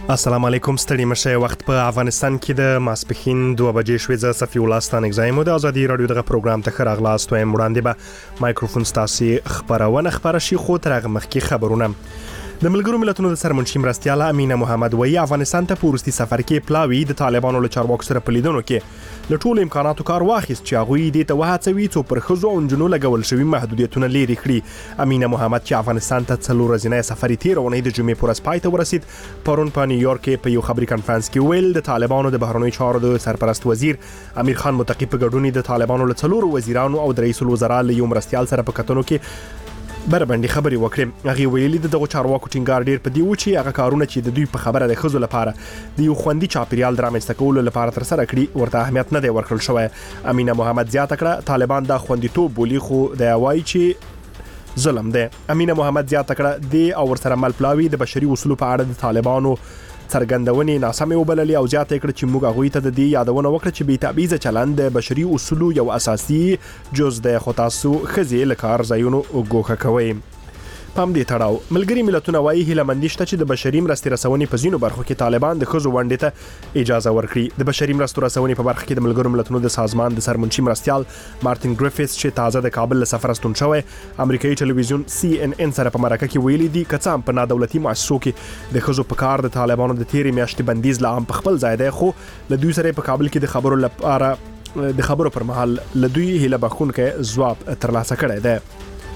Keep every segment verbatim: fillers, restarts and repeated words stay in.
السلام علیکم ستړي مشه وخت په افغانستان کې د ماسپخین دوه بجې شوې ز صفی الله ستانک زایم د ازادي رادیو دغه پروګرام ته خراغلاست وایم وړاندې به مایکروفون ستاسي خبرونه خبر شي خو تر هغه مخکې خبرونه د ملګرو ملتونو د سرمنشي مرستیاله امینه محمد وایي افغانستان ته پورستي سفر کې پلاوی د طالبانو له چارواکو سره په لیدنو کې له ټولو امکاناتو کار واخیست چې هغوی دې ته وهڅوي څو پر ښځو او نجونو لګول شوي محدودیتونه لرې کړي. امینه محمد چې افغانستان ته څلور ورځنی سفر یې تېره اونۍ د جمعې په ورځ پای ته ورسید پرون په نیویارک کې په یو خبري کنفرانس کې ویل د طالبانو د بهرنیو چارو د سرپرست وزیر امیر خان متقی په ګډون د طالبانو له څلورو وزیرانو او د رئیس الوزرا له یو مرستیال سره په کتنو کې بربندي خبري وکړي. هغه ویلي د دغه چارواکو ټینګار ډیر په دی و چې هغه کارونه چې د دوی په خبره د خزو لپاره د یو خوندي چاپیریال درامسته کولو لپاره تر سره کړي ورته اهمیت نه دی ورکړل شوی. امینه محمد زیاته کړه طالبان د خوندیتوب بولی خو د وایي چې ظلم دی. امینه محمد زیاته کړه د او ورسره مل پلاوی د بشري اصولو په اړه د طالبانو څرګندونې ناسمې وبللې او زیاته کړه چې موږ هغوی ته د دې یادونه وکړه چې بې تبعیضه چلند د بشري اصولو یو اساسي جز دی خو تاسو ښځې له کار ځایونو ګوښه کوئ. په همدې تړاو ملګري ملتونه وایي هیله شته چې د بشري مرستې رسونې په ځینو برخو کې طالبان د ښځو ونډې ته اجازه ورکړي. د بشري مرستو رسونې په برخه کې د ملګرو ملتونو د سازمان د سرمنشي مرستیال مارتین ګریفیث چې تازه د کابل له سفره ستون شوی امریکایي ټلویزیون سی ان ان سره په مرکه کې ویلي دي که څه هم په نادولتي مؤسسو کې د ښځو په کار د طالبانو د تیرې میاشتې بندیز لا هم په خپل ځای دی خو له دوی سره په کابل کې د خبرو لپاره د خبرو پر مهال له دوی هیله بخښونکی ځواب ترلاسه کړی دی.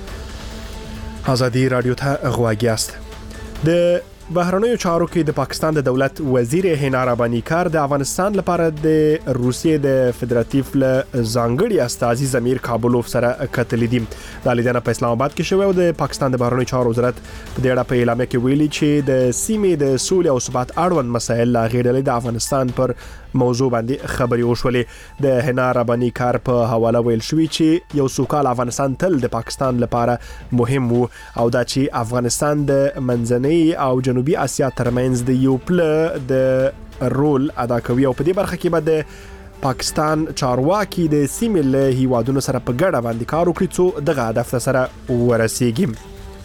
ازادي رادیو ته غواړی است. د بهرنیو چارو کې د پاکستان د دولت وزیر هینا ربانی کار د افغانستان لپاره د روسیې د فدراتیو له ځانګړي استازي زمیر کابلوف سره کتلې دي. د لیدنه په اسلام آباد کې شوی او د پاکستان د بهرنیو چارو وزارت په دې اړه په اعلامیه کې ویلي چې د سیمې د سولې او ثبات اړوند مسایل لا غیرلې د افغانستان پر موضوع باندې خبري وشولې. د هینا ربانی کار په حواله ویل شوی چې یو سوکال افغانستان تل د پاکستان لپاره مهم وو او دا چې افغانستان د منځنۍ او جنوبي اسیا ترمنځ د یو پل د رول ادا کوي او په دې برخه کې به د پاکستان چارواکي د سیمې له هیوادونو سره په ګډه باندې کار وکړي څو دغه هدف سره ورسیږي.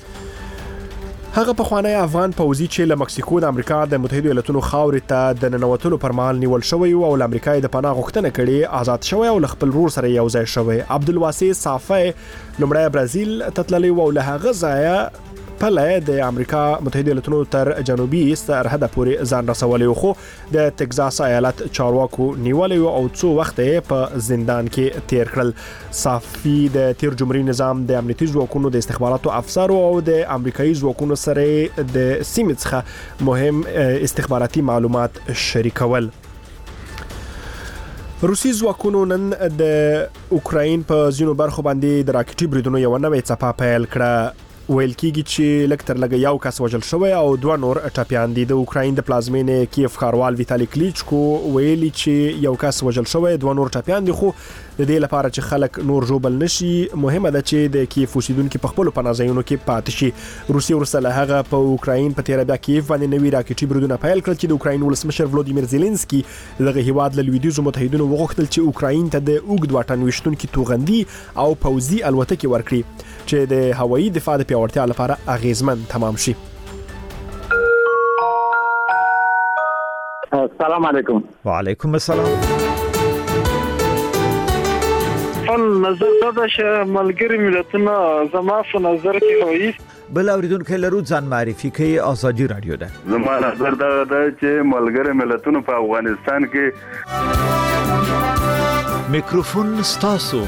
هغه پخوانی افغان پوځي چې له مکسیکو د امریکا د متحده ایالاتونو خاورې ته د ننوتلو پر مهال نیول شوی او له امریکا د پناه غوښتنه کړې آزاد شوی او له خپل ورور سره یو ځای شوی. عبدالواسع صافی لومړی برازیل ته تللی او له هغه ځایه پله د امریکا متحده ایالاتونو تر جنوبي سرحد پورې ځان رسولی خو د تگزاس ایالت چارواکو نیولې او څو وخت په زندان کې تیر کړل. صافی د تیر جمهوریت نظام د امنیتي ځواکونو د استخباراتو افسرو او د امریکایي ځواکونو سره د سیمې څخه مهم استخباراتي معلومات شریکول. روسي ځواکونو نن د اوکراین په ځینو برخو باندې د راکټي بریدونو یو نوې څپه پیل کړه. ویل کېږي چې لکتر لګ یو کس وژل شوی او دوه نور ټپیان دي. د اوکراین د پلازمینې کیف ښاروال ویتالی کلیچکو ویلي چې یو کس وژل شوی دوه نور ټپیان دي خو د دې لپاره چې خلک نور ژوبل نشي مهمه ده چې د کیف اوسیدونکو په خپل پناه ځایونو کې پاتې شي. روسیه ورسره هغه په اوکراین په تیره بیا کیف باندې نوی راکټي بریدونه پیل کړل چې د اوکراین ولسمشر ولودیمیر زيلنسکي دغه هیواد له لویدیځو متحدینو وغوښتل چې اوکراین ته د اوږد واټن وشتونکو توغندي او پوځي الوتکې ورکړي چې د هوایي دفاع د پیاوړتیا لپاره اغیزمن تمام شي. السلام علیکم. وعلیکم السلام. فن نظر دا چې ملګری ملتونه زما په نظر کې هوایي بل اوریدونکو لرو ځان معرفي کوي. ازادي رادیو ده. زما نظر دا ده چې ملګری ملتونه په افغانستان کې میکروفون ستاسو.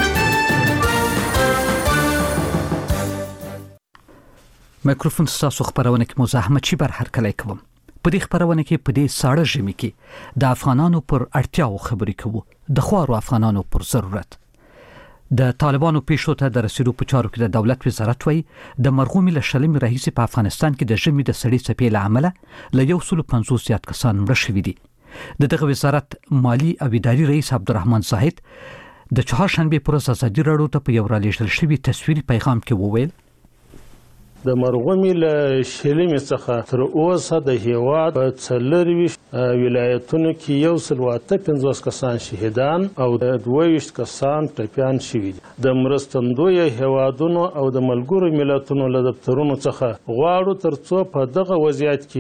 میکروفون ستاسو خبرونه کې مزاحمت شي بر هر کله کوم. په دې خبرونه کې په دې ساړه ژمي کې د افغانانو پر اړتیاو خبرې کوو د خوارو افغانانو پر ضرورت. د طالبانو پیښو ته د رسیدو په چارو کې د دولت وزارت وایي د مرغومي له شلمې راهیسې په افغانستان کې د ژمي د سړې څپې له امله له یو سل پنځوس زیات کسان مړه شوي دي. د دغه وزارت مالی او اداري رئیس عبدالرحمن زاهد د چهارشنبې پر ورځ ازادي راډیو ته په یو رالیږل شوي تصویري پیغام کې وویل د مرغومي له شلمې څخه تر اوسه د هیواد په څلرویشت ولایتونو کې یو سل اته پنځوس کسان شهیدان او د دوه ویشت کسان ټپیان شوي دي. د مرستندویه هیوادونو او د ملګرو ملتونو له دفترونو څخه غواړو تر څو په دغه وضعیت کې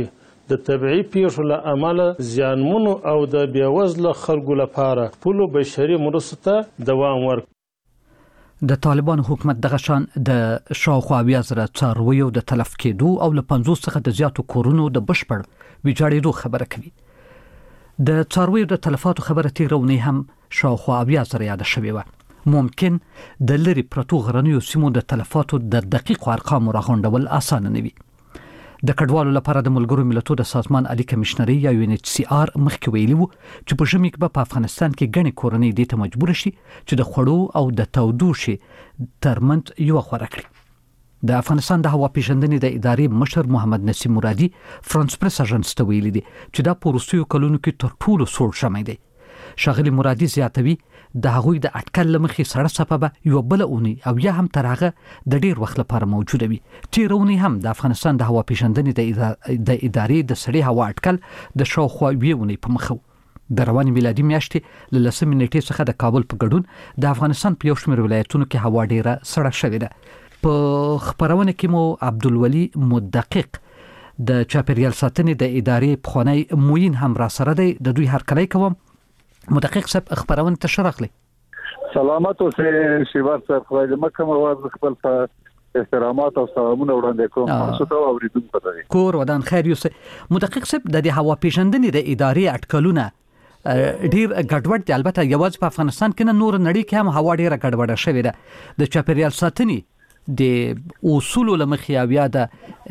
د طبيعي پیښو له امله زیانمنو او د بیوزله خلکو لپاره خپلو بشري مرستو ته دوام ورکړي. د طالبانو حکومت دغه شان د شاوخوا اویا زره څارویو د تلف کېدو او له پنځوس څخه د زیاتو کورونو د بشپړ ویجاړېدو خبره کوي. د څارویو د تلفاتو خبره تېره اونۍ هم شاوخوا اویا زره یاده شوې وه. ممکن د لرې پرتو غرنیو سیمو د تلفاتو د دقیقو ارقامو راغونډول اسانه نه وي. د کډوالو لپاره د ملګرو ملتونو د سازمان عالی کمشنري یا یو ان ایچ سی آر مخکې ویلي وو چې په ژمي کې به په افغانستان کې ګڼې کورنۍ دې ته مجبور شي چې د خوړو او د تودوخې ترمنځ یوه غوره کړي. د افغانستان د هوا پیژندنې د ادارې مشر محمد نسیم مرادي فرانس پریس اژانس ته ویلي دي چې دا په وروستیو کلونو کې تر ټولو سوړ ژمی دی. ښاغلي مرادي زیاتوي د هغوی د اټکل له مخې سړه څپه به یوه بله اونۍ او یا هم تر هغه د ډېر وخت لپاره موجوده وي. تېره اونۍ هم د افغانستان د هوا پیژندنې د ادارې د سړې هوا اټکل د شاوخوا یوې اونۍ په مخه و. د روانې میلادي میاشتې له لسمې نیټې څخه د کابل په ګډون د افغانستان په یو شمېر ولایتونو کې هوا ډېره سړه شوې ده. په خپرونه کې مو عبدالولي مدقق د چاپیریال ساتنې د ادارې پخوانی موین هم را سره دی. د دوی هرکلی کوم. مدقق صاحب خبرونه ته ښه راغلی. سلامات اوسئ شیبار صاحب. خدای دې مکه مو خپل احترامات او سلامونه وړاندې کوم. تاسو ته اوریدونکو ته کور ودان خیر یوسه. مدقق صاحب د هوا پیژندنې د ادارې اټکلونه ډیر ګډوډ دي. البته یوازې په افغانستان کې نه، نور نړۍ کې هم هوا ډیره ګډوډه شوې ده. د چاپیریال ساتنې د اصولو لمخې او یا د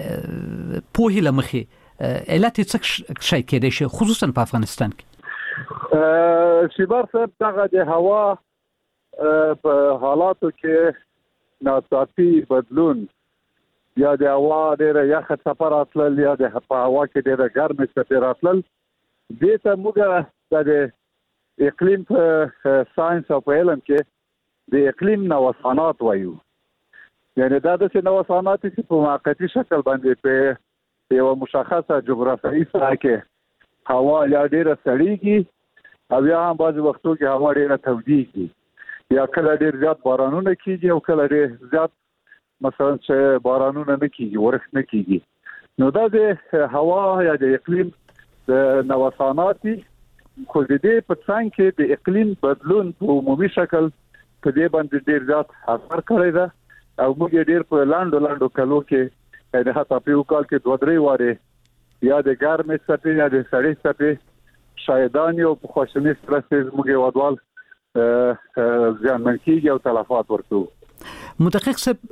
پوهې لمخې علت څه شي کېدای شي خصوصا په افغانستان کې؟ شیبار صاحب دغه د هوا په حالاتو کې ناڅاپي بدلون یا د هوا ډېره یخه څپه راتلل یا د په هوا کې ډېره ګرمې څپې راتلل، دې ته موږ د اقلیم په ساينس او په علم کې د اقلیم نوسانات وایو. یعنی دا داسې نوسانات چې په موقتي شکل باندې په یوه مشخصه جغرافیایي ساحه کې هوا یا ډیره سړیږي او یا هم بعضې وختو کې هوا ډیره تودیږي، یا کله ډیر زیات بارانونه کیږي او کله ډیر زیات مثلا چې بارانونه نه کیږي، ورښت نه کیږي. نو دا د هوا یا د اقلیم د نوساناتي خو د دې په څنګ کې د اقلیم بدلون په عمومي شکل په دې باندې ډیر زیات اثر کړی ده او موږ ډیر په لاندو لاندو کلو کې د حتی په یو کال کې دوه درې واره یا د ګرمې څپې یا د سړې څپې شایدانې او په خواشینۍ سره زموږ هېوادوال زیانمن کېږي او تلفات ورکوي. مدقق صاحب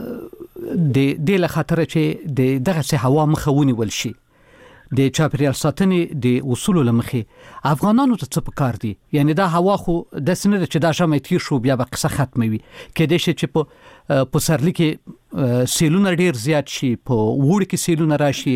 د دې له خاطره چې د دغسې هوا مخه ونیول شي د چاپیریال ساتنې د اصولو له مخې افغانانو ته څه پکار دي؟ یعنی دا هوا خو داسې نه ده چې دا ژمی تیر شو بیا به قصه ختموي. کېدای شي چې په په سرلي کې سیلونه ډیر زیات شي، په وړي کې سیلونه راشي.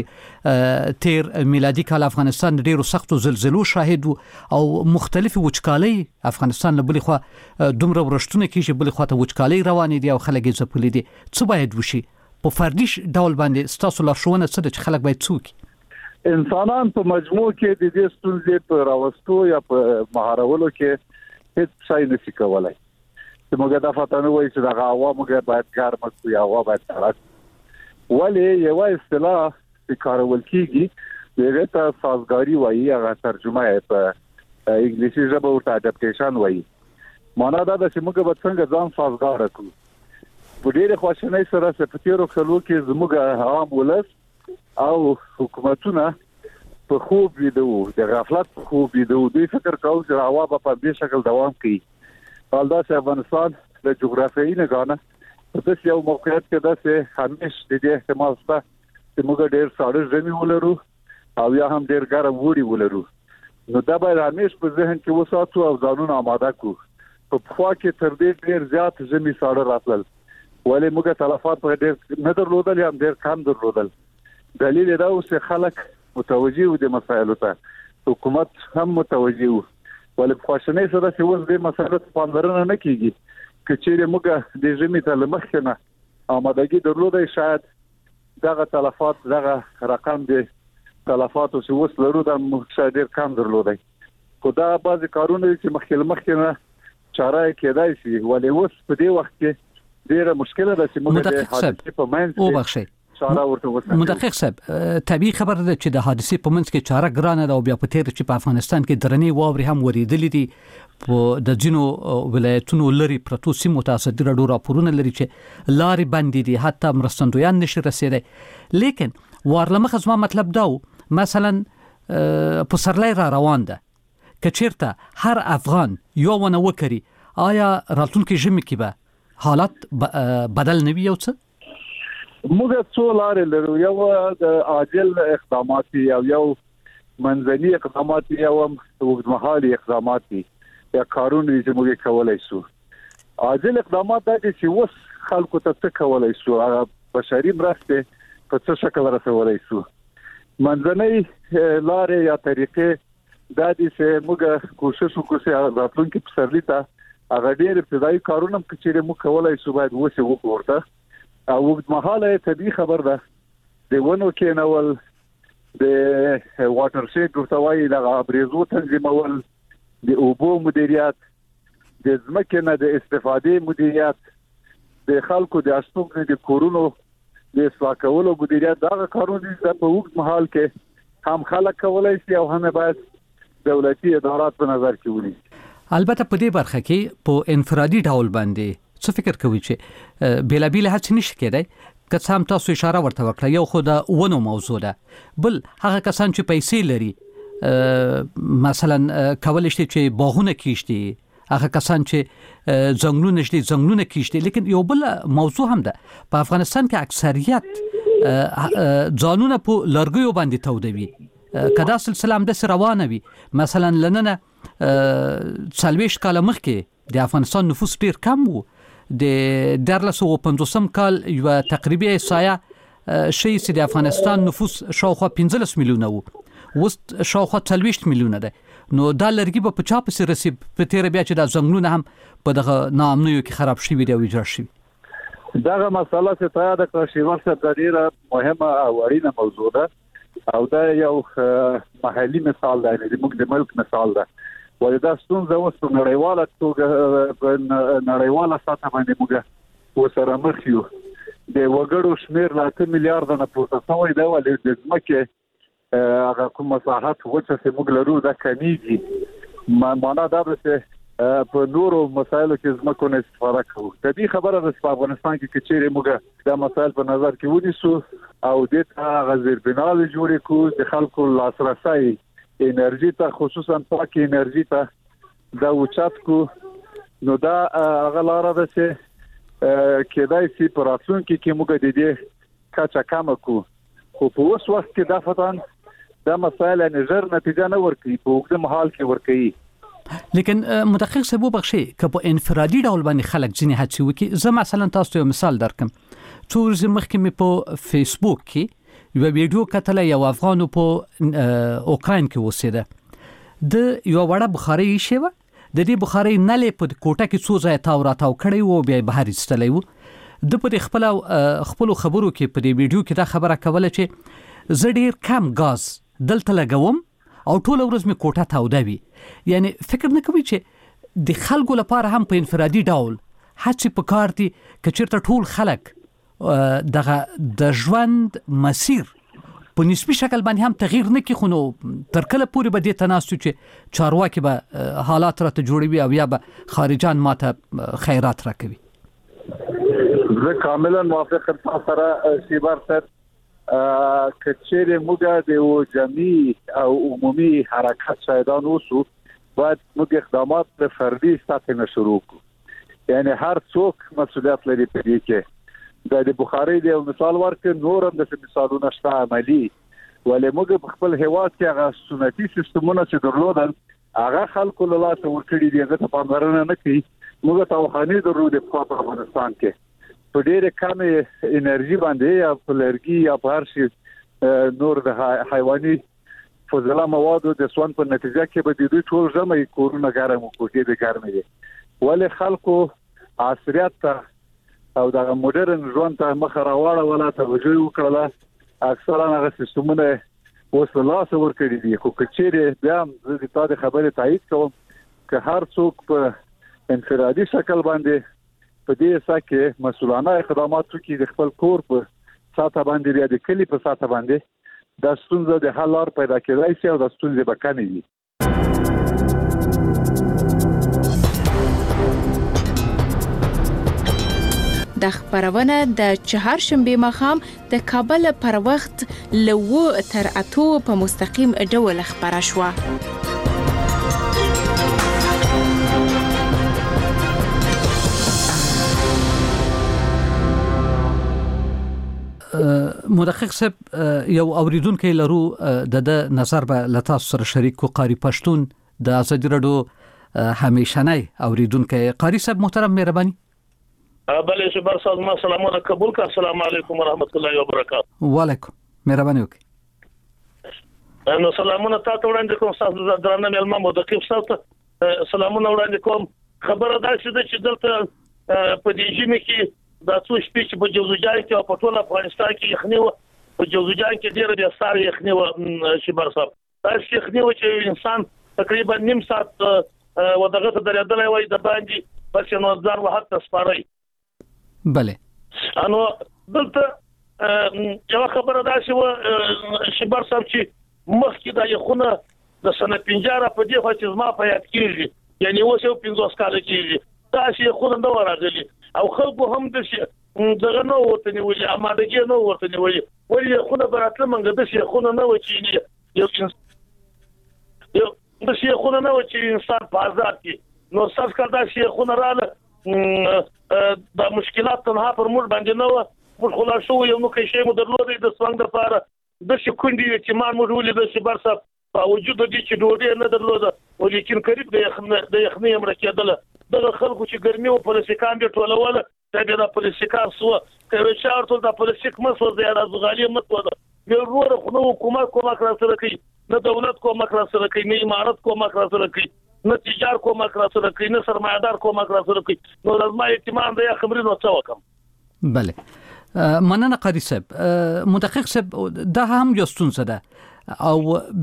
تیر میلادي کال افغانستان ډیرو سختو زلزلو شاهد او مختلفې وچکالۍ افغانستان له بلې خوا دومره ورښتونه کېږي، بلې خوا ته وچکالۍ روانې دي او خلک یې ځپلي دي. څه باید وشي په فردي ډول باندې؟ ستاسو لارښوونه څه ده چې خلک باید څه وکړي؟ انسانان په مجموع کې د دې ستونزې په راوستو یا په مهارولو کې هیڅ شی نشي کولای. چې موږ دا فتنه وایي چې دغه هوا موږ باید ګرمه کړو یا هوا باید سړه کړو، ولې یوه اصطلاح چې کارول کېږي هغې ته سازګاري وایي، هغه ترجمه یې په انګلیسي ژبه ورته اډپټیشن وایي. معنا دا ده چې موږ به څنګه ځان سازګاره کړو. په ډېرې خواشینۍ سره چې په تېرو کلو کې زموږ عام ولس او حکومتونه په خوب ویده وو، د غفلت په خوب ویده وو. دوی فکر کاوه چې هوا به په دې شکل دوام کوي. حال دا چې افغانستان د جغرافیایي نګاه په داسې یو موقعیت کې داسې همیش د دې احتمال شته چې موږ ډېر ساړه ژمي ولرو او یا هم ډېر ګرم اوړي ولرو. نو دا باید همیش په ذهن کې وساتو او ځانونه آماده کړو. په پخوا کې تر دې ډېر زیات ژمي ساړه راتلل، ولې موږ تلفات په ډېر نه درلودل یا ډېر کم درلودل. دلیل دا و چې خلک متوجه وو د مسایلو ته، حکومت هم متوجه وو، ولې په خواشینۍ سره چې اوس دې مسایلو ته پاملرنه نه کیږي. که چیرې موږ د ژمي ته له مخکې نه آمادګي درلودی، شاید دغه تلفات دغه رقم د تلفاتو چې اوس لرو دا موږ شاید ډېر کم درلودی. خو دا بعضې کارونه دي چې مخکې له مخکې نه چاره یې کېدای شي، ولې اوس په دې وخت کې ډېره مشکله ده چې موږ د حادثې په منځ کې چاره ورته وسه. مدقق صاحب طبيعي خبر ده چې د حادثې په منځ کې چاره ګرانه ده او بیا په تیر چې په افغانستان کې درنې واوري هم ورېدلې دي په د ځینو ولایتونو لري پروتو سیمو ته د راډیو راپورونه لري چې لارې بندې دي حتی مرستندویان نشي رسیدي لیکن وارلمخه زما مطلب دا مثلا په سرلای را روان ده کچیرته هر افغان یو ونه وکړي آیا راتلونکي ژمي کې به حالات بدل نه وي یو څه موږ څو لارې لرو یو د عاجل اقدامات او یو منځني اقدامات یو وګړمحالي اقدامات یا کارونه چې موږ کولای شو. عاجل اقدامات د چې وس خلکو ته څه کولای شو هغه بشري مرسته په څه شکل رسولای شو. منځني لارې یا طریقې د دې چې موږ کوشش وکړو چې راتلونکي پسرلي ته هغه ډېر ابتدایي کارونه چې موږ کولای شو باید وسه وکړو. او وګړمحاله طبي خبر ده د ونو کې نول د واټر شیډ ورتوي د ابریزو تنظیمول د اوبو مدیریت د ځمکې نه د استفادې مدیریت د خلکو د استوګ د کورونو د اصلاح کولو مدیریت دا کارونه د په وګړمحال کې هم خلک کولای شي او هم باید دولتي ادارات په نظر کې ونیسي. البته په دې برخه کې په انفرادي ډول باندې څه فکر کوي چې بیلا بیل هڅه نشي کېدای که څه هم تاسو اشاره ورته وکړه یو خو د ونو موضوع ده بل هغه کسان چې پیسې لري مثلا کولای شي چې باغونه کیشتي هغه کسان چې ځنګلونه شي ځنګلونه کیشتي لیکن یو بل موضوع هم ده په افغانستان کې اکثریت ځانونه په لرګیو باندې تودوي کدا سلسله هم د روانه وي مثلا لننه څلويش کال مخکې د افغانستان نفوس ډیر کم وو د درلس او پنځوسم کال یو تقریبا سایه شي چې د افغانستان نفوس شاوخوا پنځلس میلیونه وو اوس شاوخوا څلويش میلیونه ده نو دا لرګي په پچا پسې رسی په تیر بیا چې د ځنګلونه هم په دغه نامنوي کې خراب شي وي او ویجاړ شي. دغه مسله چې تا د کشمیر څخه ډیره مهمه او اړینه موضوع ده او دا یو محلي مثال دی د موږ د ملک مثال ده ولدا ستونزه اوس په نړیواله توګه په نړیواله سطح باندې موږ وسره مخ یو د وګړو شمیر لا اته میلیارډ نه پورته شوی دی ولې د ځمکې هغه کوم مساحت وڅ چې موږ لرو دا کمیږي معنا دا ده چې په نورو مسایلو کې ځمکو نه استفاده کوو. طبي خبره ده په افغانستان کې چې موږ دا مسایل په نظر کې ونیسو او د هغه زیربناوي جوړې کو د خلکو لاسرسي انرژي ته خصوصا پاکي انرژي ته دا وچات کو نو دا غلاره ده چې کېدای شي په راتلونکي کې موږ د دې کچا کم کو خو په اوس وخت کې دا فتان دا مسایل نظر نتیجه نه ورکړي په وګړي محل کې ورکړي. لیکن مدقق سبو بخشي که په انفرادي ډول باندې خلک ځینې هڅې وکړي زه مثلا تاسو یو مثال درکم څو ورځې مخکې مې په فیسبوک کې یو ویډیو کتل یو افغان په اوکراین کې اوسېده د یو وړه بخاري شی و د دې بخاري نلې په کوټه کې څو ځای تاو راتاو کړی وو بیا بهر ایستلی وو د په خپل خپل خبرو کې په دې ویډیو کې دا خبره کوله چې زه ډیر کم غاز دلته لګوم او ټول ورځ مې کوټه تاوده وي یعنی فکر نه کوي چې د خلکو لپاره هم په انفرادي ډول هڅې پکار دي چې چیرته ټول خلک دغه د ژوند مسیر په نسبی شکل باندې هم تغییر نه کوي خو نو تر کله پورې به دې تناسو چې چارواکي به حالات راته جوړوي او یا به خارجان ماته خیرات راکوي. زه کاملا موافق یم سره شیبر صاحب کچېره موږ د جمعي او عمومي حرکت شایدان اوسو باید موږ اقدامات په فردي سطح نه شروع کړو یعنی هر څوک مسؤلیت لري په دې کې د بخاري دی مثال ورکړ نور هم د مثالونو شته عملی ولې موږ په خپل هیواد کې هغه سنتي سیستمونه چې درلودل هغه خلکو له لاسه ورکړي دي هغه ته پاملرنه نه کوي موږ توخاني درلودې په افغانستان کې په ډېر کم انرژي باندې یا په لرګي یا په هر شي نور د حیواني فضله موادو د سوان په نتیجه کې به د دوی ټول ژمي کورونه ګرم کوټې د ګرمي ولې خلکو عصريت ته او دا موډرن ژوند ته مخ راوړل ولا توجه وکړه اکثرا هغه سیستمونه اوس لاس ورکړي دي خو کچېره بیا د تاسو خبره تایید کوم که هر څوک په انفرادي شکل باندې په دې سکه مسؤلانه اقدامات کوي د خپل کور په ساته باندې یا د کلی په ساته باندې د ستونزې د حل لار پیدا کېدای شي او د ستونزې به کمې وي. د خبرونه د چهارشنبه ماښام د کابل پر وخت له اوه تر اتو په مستقیم ډول خبره شوه. مدقق صاحب یو اوریدونکو لرو د د نظر به لتا سره شریک کو قاری پښتون د ازادي رادیو همیشنی اوریدونکو. قاری صاحب محترم مهرباني. بله شبر صاحب ما سلامونه قبول کا. السلام علیکم ورحمت الله وبرکاته. وعلیکم مهرباني وکړئ. نو سلامونه تاسو وړاندې کوم تاسو درنه ملما مدقق صاحب سلامونه وړاندې کوم. خبره ده چې دلته په دې ژمي کې دا څو شپې چې په جوزجان کې او په ټول افغانستان کې یخني و، په جوزجان کې ډېر بیا سار یخني و شبر صاحب. دا یخني و چې انسان تقریبا نیم ساعت و دغه ته درېدلای وای د باندې بس نو ځان وحد تسپاري. بله انو دلته یو خبره ده چې شبر صاحب چې مخکې دا یخونه د سنه پنځه په دې خو چې ما په یاد کېږي، یعنی اوس یو پنځوس کال کېږي دا چې یخونه نو راغلي او خلکو هم د دغه نو ورته نیولې امادګي نو ورته نیولې ولې خونه براتله منګه د شي خونه نه و چې یو یو د شي خونه نه و چې انسان په آزاد کې نو ساس کړه شي خونه رااله د مشکلات تنها پر موږ باندې نه و موږ خلاصو یو نو کې شی مو درلودې د څنګه د پاره د شي کندې چې ما موږ ولې د شي برسه په وجود دي چې ډوډۍ نه درلوده ولیکن قریب د یخنه د یخنې امر کېدله دغه خلکو چې ګرمي او پولیسکان دي ټولول دا د پولیسکان سو کوي چې ارته د پولیسک مسو زیاده زغالي متو ده یو ور خو نو حکومت کومک را سره کوي نه دولت کومک را سره کوي نه امارت کومک را سره کوي نه تجار کومک را سره کوي نه سرمایدار کومک را سره کوي نو لازم اعتماد د خبرې نو څه وکم. بله مننه قاری صاحب. مدقق صاحب دا هم یو ستونزه ده او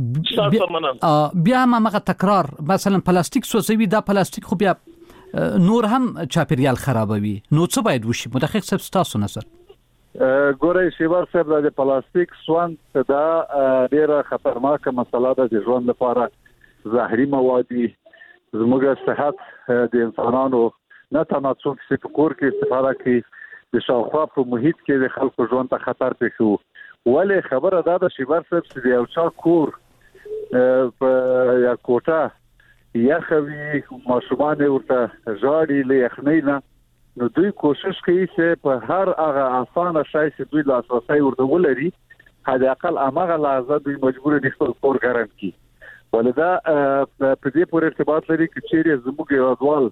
بیا هم هغه تکرار مثلا پلاستیک سوځوي دا پلاستیک خو بیا نور هم چاپیریال خرابوي نو څه باید وشي؟ مدقق صاحب تاسو نظر. ګورئ شیبر صاحب د پلاستیک سوند دا ډیره خطرناکه مسله ده د ژوند لپاره. زهري مواد زموږ صحت د انسانانو نه تنها څوک چې په کور کې استفاده کوي د شاوخوا په محیط کې د خلکو ژوند ته خطر پېښو. ولې خبره دا ده شیبر صاحب چې یو چا کور په یا کوټه یخوي ماشومان ورته ژاړي له یخنۍ نه نو دوی کوشش کوي چې په هر هغه اسانه شای چې دوی لاسرسي ورته ولري حد اقل هغه لحظه دوی مجبور دي خپل کور ګرم کړي. ولدا په دې پورې ارتباط لري چې چیرې زموږ یوازوال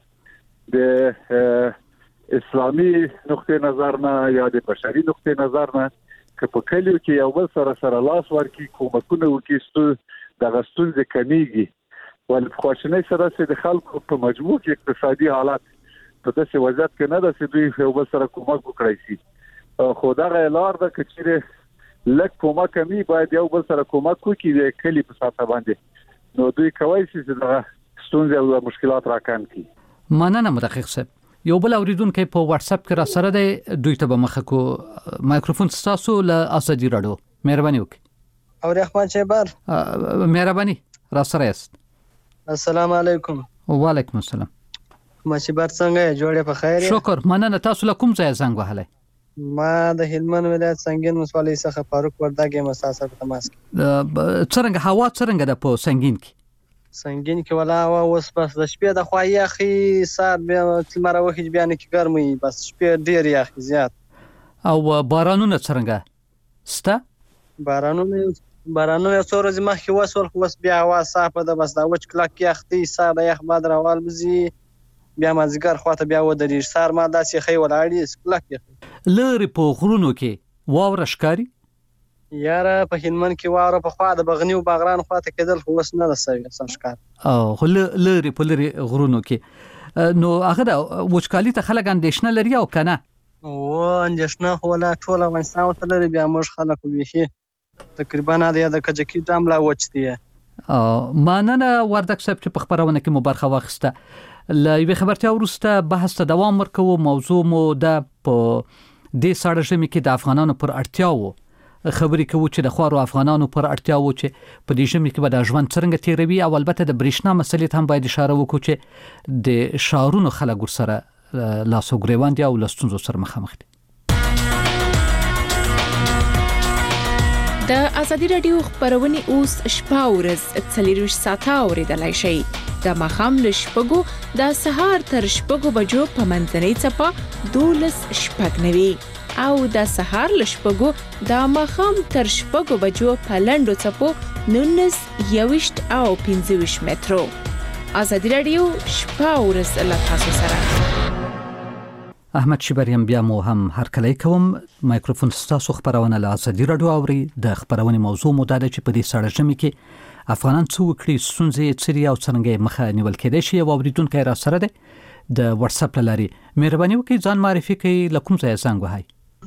د اسلامي نقطې نظر نه یا د بشري نقطې نظر نه که په کلیو کې یو بل سره سره لاس ورکړي کومکونه وکړي ستو د ستونزې کمیږي. ولې په خواشینۍ سره چې د خلکو په مجموع کې اقتصادي حالت په داسې وضعیت کې نه ده چې دوی یو بل سره کومک وکړي شي. خو دا لار ده چې چیرې لک کومک کمی باید یو بل سره کومک وکړي د کلی په ساته باندې نو دوی کوي چې دا ستونزې او مشکلات راکم کړي. مننه مدقق صاحب. یو بل اوریدونکو په واتس اپ کې را سره دی دوی ته به مخه کو مایکروفون تاسو له ازادي رادیو مهرباني وکړئ. او رحمان شیبر مهرباني را سره است. السلام علیکم. وعلیکم السلام. ما شیبر څنګه جوړه په خیر؟ شکر مننه. تاسو له کوم ځای زنګ وهلای؟ ما د هلمند ولایت سنگین ولسوالۍ څخه فاروق وردګ مساسر په تماس کې. څنګه هوا څنګه ده په سنگین کې؟ سنگین کې ولا هوا اوس بس د شپې د خوا یخي سات بیا تلمره وخت بیا نه کې ګرمي بس شپې ډیر یخ زیات. او بارانونه څنګه ستا؟ بارانونه بارانونه څو ورځې مخکې وسول خو بس بیا هوا صافه ده بس دا وچ کلک یختي سار د یخ باد راوال بزي بیا مازیګر خواته بیا ودرې سار ما داسې خې ولاړې کلک یخ لری په غرونو کې واوره ښکاری یاره په هلمند کې واوره په خوا د بغنی او باغران خواته کېدل خو وس نه رسوي سم ښکار او خو لری په لری غرونو کې نو هغه د وچکالي ته خلک اندېښنه لري او کنه او اندېښنه خو لا ټول افغانستان ته لري بیا موږ خلک ویخي تقریبا د د کجکی ډام لا وچتي او ماننه وردک صاحب چې په خبرونه کې مبارخه واخسته ل یوه خبرتیا ورسته بحث ته دوام ورکوو موضوع مو د په د ساړه ژمي کې د افغانانو پر اړتیاو خبرې کوو چې د خوارو افغانانو پر اړتیاو چې په دې ژمي کې به د ژوند څنګه تیروي او البته د برېښنا مسلې هم باید اشاره وکړو چې د شهرونو خلک ورسره لاس او ګریوان دي او له ستونزو سره مخامخ دي. د ازادي رادیو خبرونه اوس شپه ورځ څلور ساعته اوریدلای شئ. د ماښام له شپږو د سهار تر شپږو بجو په منځنۍ څپه دولس شپږ نوي او د سهار له شپږو د ماښام تر شپږو بجو په لنډو څپو نولس یویشت او پنځه ویشت مترو. ازادي رادیو شپه ورځ له تاسو سره. احمد شبریم بیا مو هم هرکلی کوم. مایکروفون ستاسو خبرونه له ازادي رادیو اوري. د خبرونه موضوع مو دا ده چې په دې ساړه ژمي کې افغانان څه وکړي، ستونزې څه دي او څنګه مخه نیول کېدای شي. او اوریدونکو را سره ده د واتس اپ لاري مهرباني وکړئ ځان معرفي کړئ، له کوم ځای زنګ وهاي.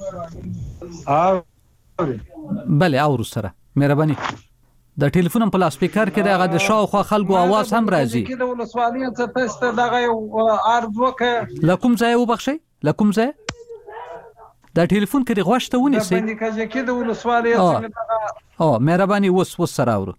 بله اورو سره مهرباني. د ټلیفون په لاس سپیکر کې دغه د شاوخوا خلکو आवाज هم راځي. د ولسوالۍ څخه تاسو دغه عرض وکړه. له کوم ځای وبخښئ؟ له کوم ځای؟ د ټلیفون کې غوښته ونیسئ. د بني کجه کې د ولسوالۍ څخه او مهرباني وس وس سره اورو.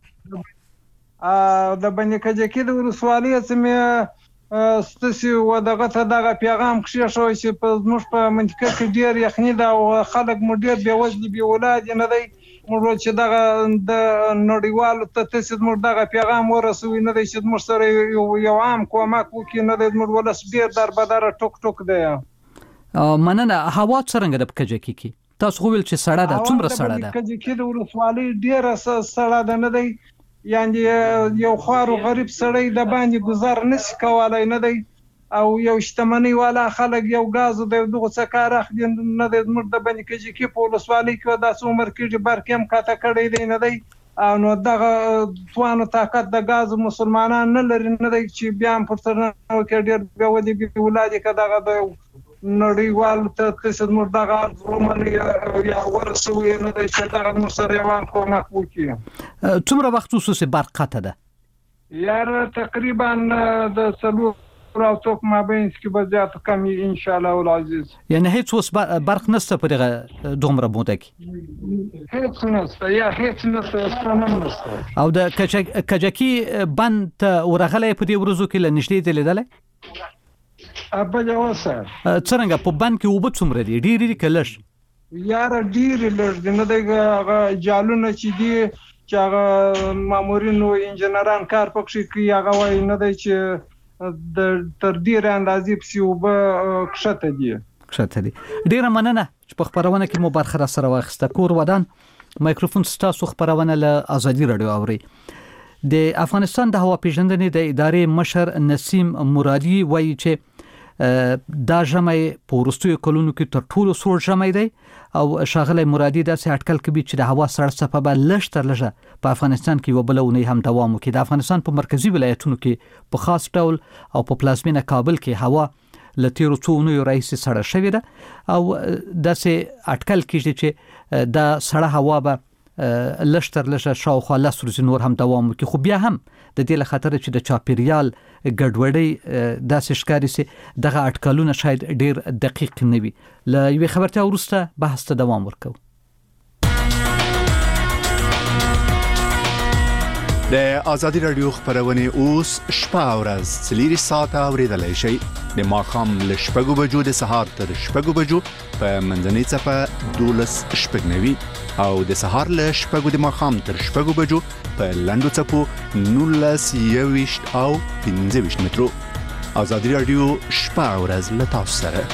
ا د بني کجه کې د ولسوالۍ څخه ستاسو و دغه ته دغه پیغام خښه شو چې په موږ په منطقه کې ډیر یخني دا او خلک مو ډیر بې وزلي بې اولاد نه دی. موږ چې دغه د نړیوالو ته تاسو موږ دغه پیغام ورسوي نه دی چې موږ سره یو عام کومک وکړي نه دی. موږ ولس ډیر دربدار ټوک ټوک دی. مننه. هوا څنګه د کجه کې؟ تاسو خو ویل چې سړه ده، څومره سړه ده؟ کجه کې د ولسوالۍ ډیره سړه ده نه دی. یعنی یو خار او غریب سړی د باندې گزار نشي کولای نه دی او یو شتمنۍ والا خلک یو غاز د دغه څه کار اخلي نه دی. موږ د باندې کېږي کې په ولسوالۍ کې د عمر کې برکم کاته کړی دی نه دی او نو دغه توانو طاقت د غاز مسلمانان نه لري نه دی چې بیا هم پر تر نو کې ډیر به ودی به ولادي کداغه د نړیوال ته تاسو موږ دغه رومنی یا ورسوي نه دی چې دغه مسلمان کومک وکړي. څومره وخت وسوسه برق قطع ده؟ یار تقریبا د سلو او توک مابین کې به زیات کم ان شاء الله العزیز. یعنی هیڅ وس برق نشته په دغه دومره موده کې؟ هیڅ نشته یا هیڅ نشته نشته. او د کجکی بند ورغلې په دې ورځو کې لنشلې دلیدله؟ ابل اوسه څنګه په بند کې وبد څومره دي؟ ډیر ډیر کلش یار ډیر لږ نه دی. هغه جالونه چې دي چې هغه مامورین او انجنیران کار پکې کوي هغه وای نه دی چې د تر ډیر اندازې پسې وب کښته دي کښته دي. ډیره مننه چې په خبرونه کې مو برخه را سره واخیسته. کور ودان مایکروفون ستاسو خبرونه له ازادي رادیو اوري. د افغانستان د هوا پیژندنې د ادارې مشر نسیم مرادي وایي چې دا ژمی په وروستیو کلونو کې تر ټولو سوړ ژمی دی او ښاغلی مرادي داسې اټکل کوي چې د هوا سړه څپه به لږ تر لږه په افغانستان کې یوه بله اونۍ هم دوام وکړي. د افغانستان په مرکزي ولایتونو کې په خاص ډول او په پلازمینه کابل کې هوا له تیرو څو اونیو راهیسې سړه شوې ده او داسې اټکل کېږي چې دا سړه هوا به لږ تر لږه شاوخوا لس ورځې نور هم دوام وکړي. خو بیا هم د دې له خطره چې د چاپیریال ګډوډۍ داسې ښکاري چې دغه اټکلونه شاید ډیر دقیق نه وي. له یوې خبرتیا وروسته بحث ته دوام ورکوو. د ازادي رادیو خبرونه اوس شپه ورځ څلور ساعته اوریدلای شئ. د ماښام له شپږو بجو د سهار تر شپږو بجو په منځنۍ څپه دولس شپږ نوي او د سهار له شپږو د ماښام تر شپږو بجو په لنډو څپو نولس یویشت او پنځه ویشت مترو. ازادي رادیو شپه ورځ له تاسو سره.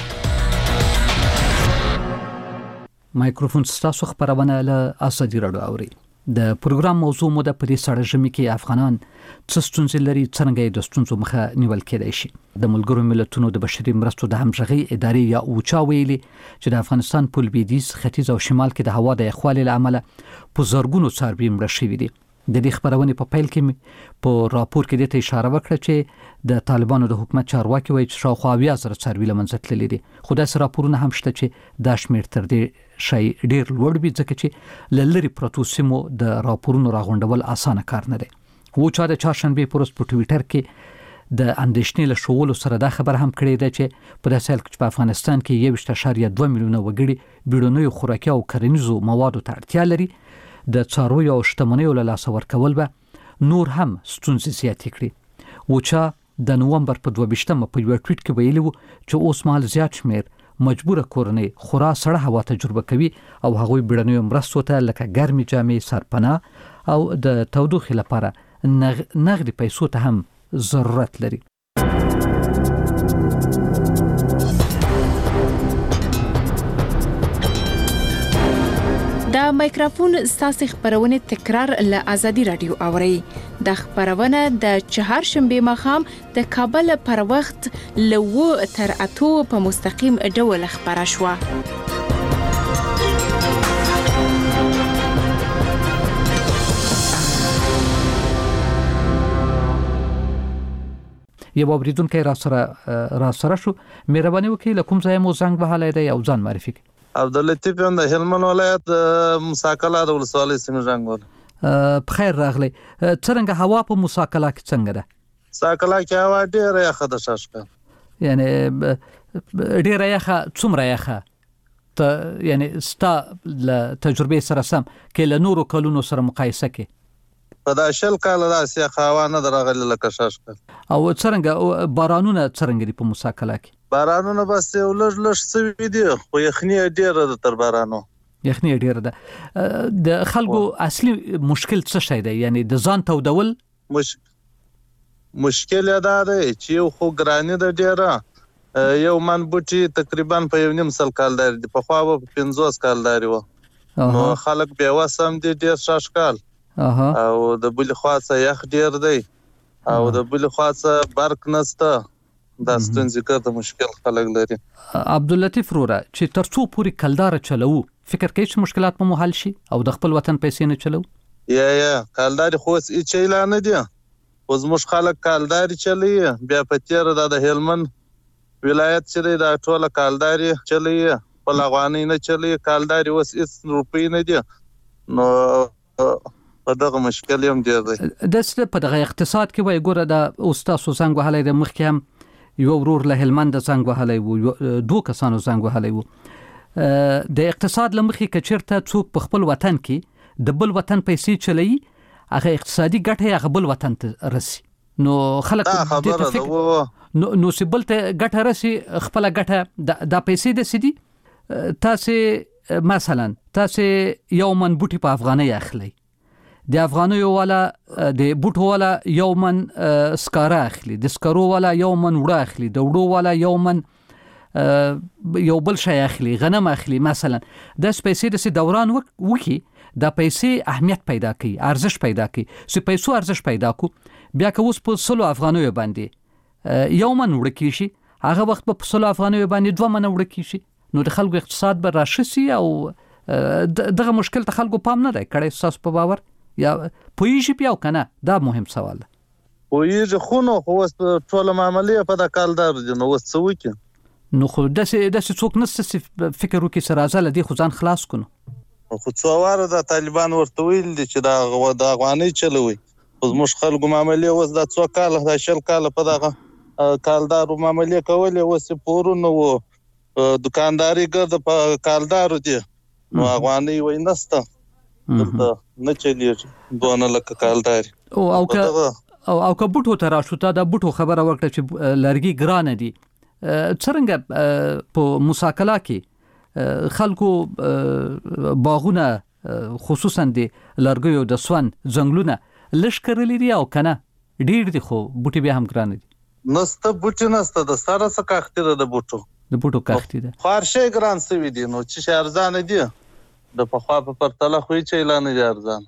مایکروفون ستاسو خبرونه له ازادي رادیو اوري. د پروګرام موضوع مو د پدې سړه ژمي کې افغانان څه ستونزې لري، څنګه د ستونزو مخه نیول کېدای شي. د ملګرو ملتونو د بشري مرستو د همغږي ادارې یا اوچا ویلي چې د افغانستان په لویدیځ، ختیځ او شمال کې د هوا د یخوالي له امله په زرګونو څاروي مړه شوي دي. د دې خبرونه په پیل کې په راپور کې د اشاره وکړه چې د طالبانو د حکومت چارواکي وایي چې شاوخوا اویا زره څاروي له منځه تللي دي. خو داسې راپورونه هم شته چې دا شمېر تر دې شی ډیر لوړ وي، ځکه چې له لرې پرتو سیمو د راپورونو راغونډول اسانه کار نه دی. اوچا د چهارشنبې په ورځ په ټویټر کې د اندېښنې له شغلو سره دا خبر هم کړې ده چې په داسې حال کې په افغانستان کې یو اشاریه دوه میلیونه وګړي بیړنیو خوراکي او کرنیزو موادو ته اړتیا لري د څارویو او شتمنیو له لاسه ورکول به نور هم ستونزې زیاتې کړي. وچا د نومبر په دوه ویشتمه په یو ټویټ کې ویلي وو چې اوس مهال زیات شمیر مجبوره کورنۍ خورا سړه هوا تجربه کوي او هغوی بیړنیو مرستو ته لکه ګرمې جامې، سرپناه او د تودوخې لپاره نغ... نغدي پیسو ته هم ضرورت لري. د مایکروفون ستاسو خبرونه تکرار له ازادي رادیو اوري. د خبرونه د چهارشنبه مخام د کابل پر وخت لو تر اتو په مستقیم ډول خبره شوه. یو اوریدونکو را سره را سره شو. مهرباني وکړئ له کوم ځای مو زنګ وهلی دی او ځان معرفي کړئ. عبداللطیف یم د هلمند ولایت مساکله د ولسوالۍ سیمې زنګ. بخیر راغلی. څرنګه هوا په مساکله کې څنګه ده؟ مساکله کې هوا ډېره یخه ده شاشکه. یعنی ډېره یخه څومره یخه؟ ته یعنی ستا له تجربې سره سم کې له نورو کلونو سره مقایسه کې په دا شل کاله داسې یخه هوا نه ده راغلې لکه شاشکه. او څرنګه بارانونه څرنګه دي په مساکله کې؟ بارانونه بس یو لږ لږ څه دي خو یخني ډېره ده تر بارانو. یخني ډېره ده. د خلکو اصلي مشکل څه شی دی؟ یعنی د ځان تودول مش... مشکل دا دی چې یو خو ګراني ده ډېره. یو من بوټي تقریبا په یو نیم سل کالداري دي، پخوا به په پنځوس کالداري وو. نو خلک بې وسه هم دي ډېر شاشکال. او د بلې خوا څخه یخ ډېر دی او د بلې خوا څخه برق نشته. دا ستونزې ګرده مشکل خلک لري. عبداللطیف وروره چې تر څو پورې کلدار چلو فکر کوي چې مشکلات مو حل شي او د خپل وطن پیسې نه چلو؟ یا یا کلدار خو هیڅ چیلا نه دي. خو زموږ خلک کلدار چلی بیا په تیر د هلمند ولایت چې دا ټوله کلدار چلی په افغاني نه چلی. کلدار اوس هیڅ روپۍ نه دي. نو په دغه مشکل هم ډېر دی. د په دغه اقتصاد کې وایي ګوره د استاد زنګ وهلی د مخکې هم یو ورور له هلمند زنګ وهلی وو، دوه کسانو زنګ وهلی وو. د اقتصاد له مخې که چېرته څوک په خپل وطن کې د بل وطن پیسې چلوي هغه اقتصادي ګټه هغه بل وطن ته رسي. نو خلک خبره ده نو نو چې بل ته ګټه رسي خپله ګټه دا پیسې داسې دي. تاسې مثلا تاسې یو من بوټي په افغانۍ اخلئ، د افغانیو والا د بوټو والا یو من سکاره اخلي، د سکارو والا یو من وړه اخلي، د وړو والا یو من یو بل شی اخلي، غنم اخلي. مثلا د پیسې د دوران وکي د پیسې اهمیت پیدا کوي، ارزش پیدا کوي. چې پیسو ارزش پیدا کو بیا که اوس په سلو افغانیو باندې یو من وړه کیشي، هغه وخت په سلو افغانیو باندې دوه من وړه کیشي. نو د خلکو اقتصاد به راشي او دغه مشکل ته خلکو پام نه دی کړی. تاسو په باور یا پویږي بیا کنه؟ دا مهم سوال ده. پویږي خو نو خو ټول معاملې په د کالدار دي. نو وس څه وکړي؟ نو خو داسې داسې څوک نشته چې فکر وکړي چې راځه له دې خو ځان خلاص کړو. خو څو واره د طالبان ورته ویل دي چې دا د افغانۍ چلوي. خو زموږ خلکو معاملې اوس دا څو کاله دا شل کاله په دغه کالدارو معاملې کولې. اوس پورونه و دکانداري ګرده په کالدارو دي. نو افغانۍ وای نسته دلته نه چلیږي دونه لکه کالداري. او او که او او که بوټو ته راشو ته د بوټو خبره وکړه چې لرګي ګرانه دي. څرنګه په مساکله کې خلکو باغونه خصوصا د لرګیو د سون ځنګلونه لږ کرلي دي او کنه ډېر دي خو بوټي بیا هم ګرانه دي؟ نسته بوټي نسته د سره څه کاختي ده د بوټو د بوټو کاختي ده. خو هر شی ګران سوي دي. نو چې ارزانه دي د پخوا په پرتله خو هیڅ اعلان نه ارزان.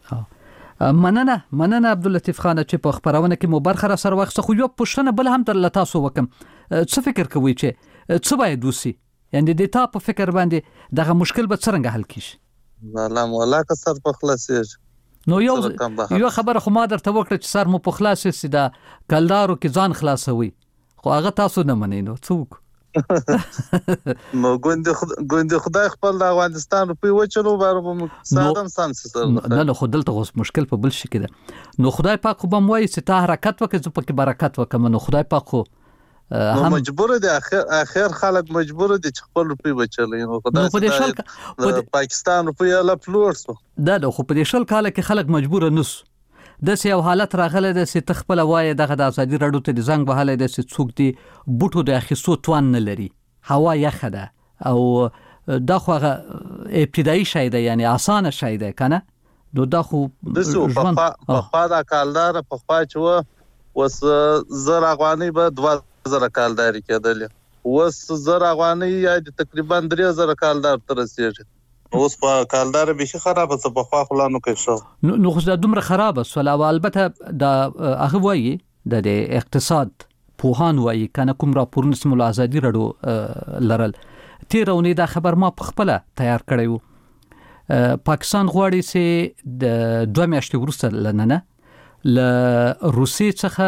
مننه مننه عبداللطیف خان چې په خبرونه کې مو برخه را سره واخیسته. خو یو پوښتنه بل هم در تاسو وکم، څه فکر کوئ چې څه باید وسی؟ یعنی د تا په فکر باندې دغه مشکل به څنګه حل کیږي؟ والله مولا که سر په خلاصېږي. نو یو یو خبره خو ما درته وکړه چې سر مو په خلاص سي د کلدارو کې ځان خلاصوي، خو هغه تاسو نه منئ. نو څوک نو ګوندې خدای خپل د افغانستان روپی وچلو بارو سادم سانس سره نه نه خو دلته اوس مشکل په بل شي کې ده نو خدای پاک خو به موایي چې تا حرکت وکړي زه پکې برکت وکړم نو خدای پاک خو هم مجبور دي اخر اخر خلک مجبور دي چې خپل روپی بچلې نو خدای په دې شل پاکستان روپی لا فلورس دا د خو په دې شل کال کې خلک مجبور نس د سې یو حالت راغله د سې تخپل وای دغه د ازادي راډیو ته د زنګ وهاله د سې څوک دی بوټو د اخیستو توان نه لري هوا یخه ده او دا خو ابتدایي شی ده یعنی اسانه شی ده کنه نو دا خو ژوند په خوا د کالدار په خوا چې وس زر افغاني به دوه زره کالداري کېدل وس زر افغاني یا تقریبا درې زره کالدار تر رسیدي اوس په کالدار به شي خراب څه په خوا خلانو کې شو نو خو دا دومره خراب سول او البته دا هغه وایي د اقتصاد پوهان وایي کنه کوم راپورونه سم ازادي راډیو لرل تیرونی دا خبر ما په خپل تیار کړی پاکستان غواړي چې د دوه میاشتې وروسته لننه ل روسي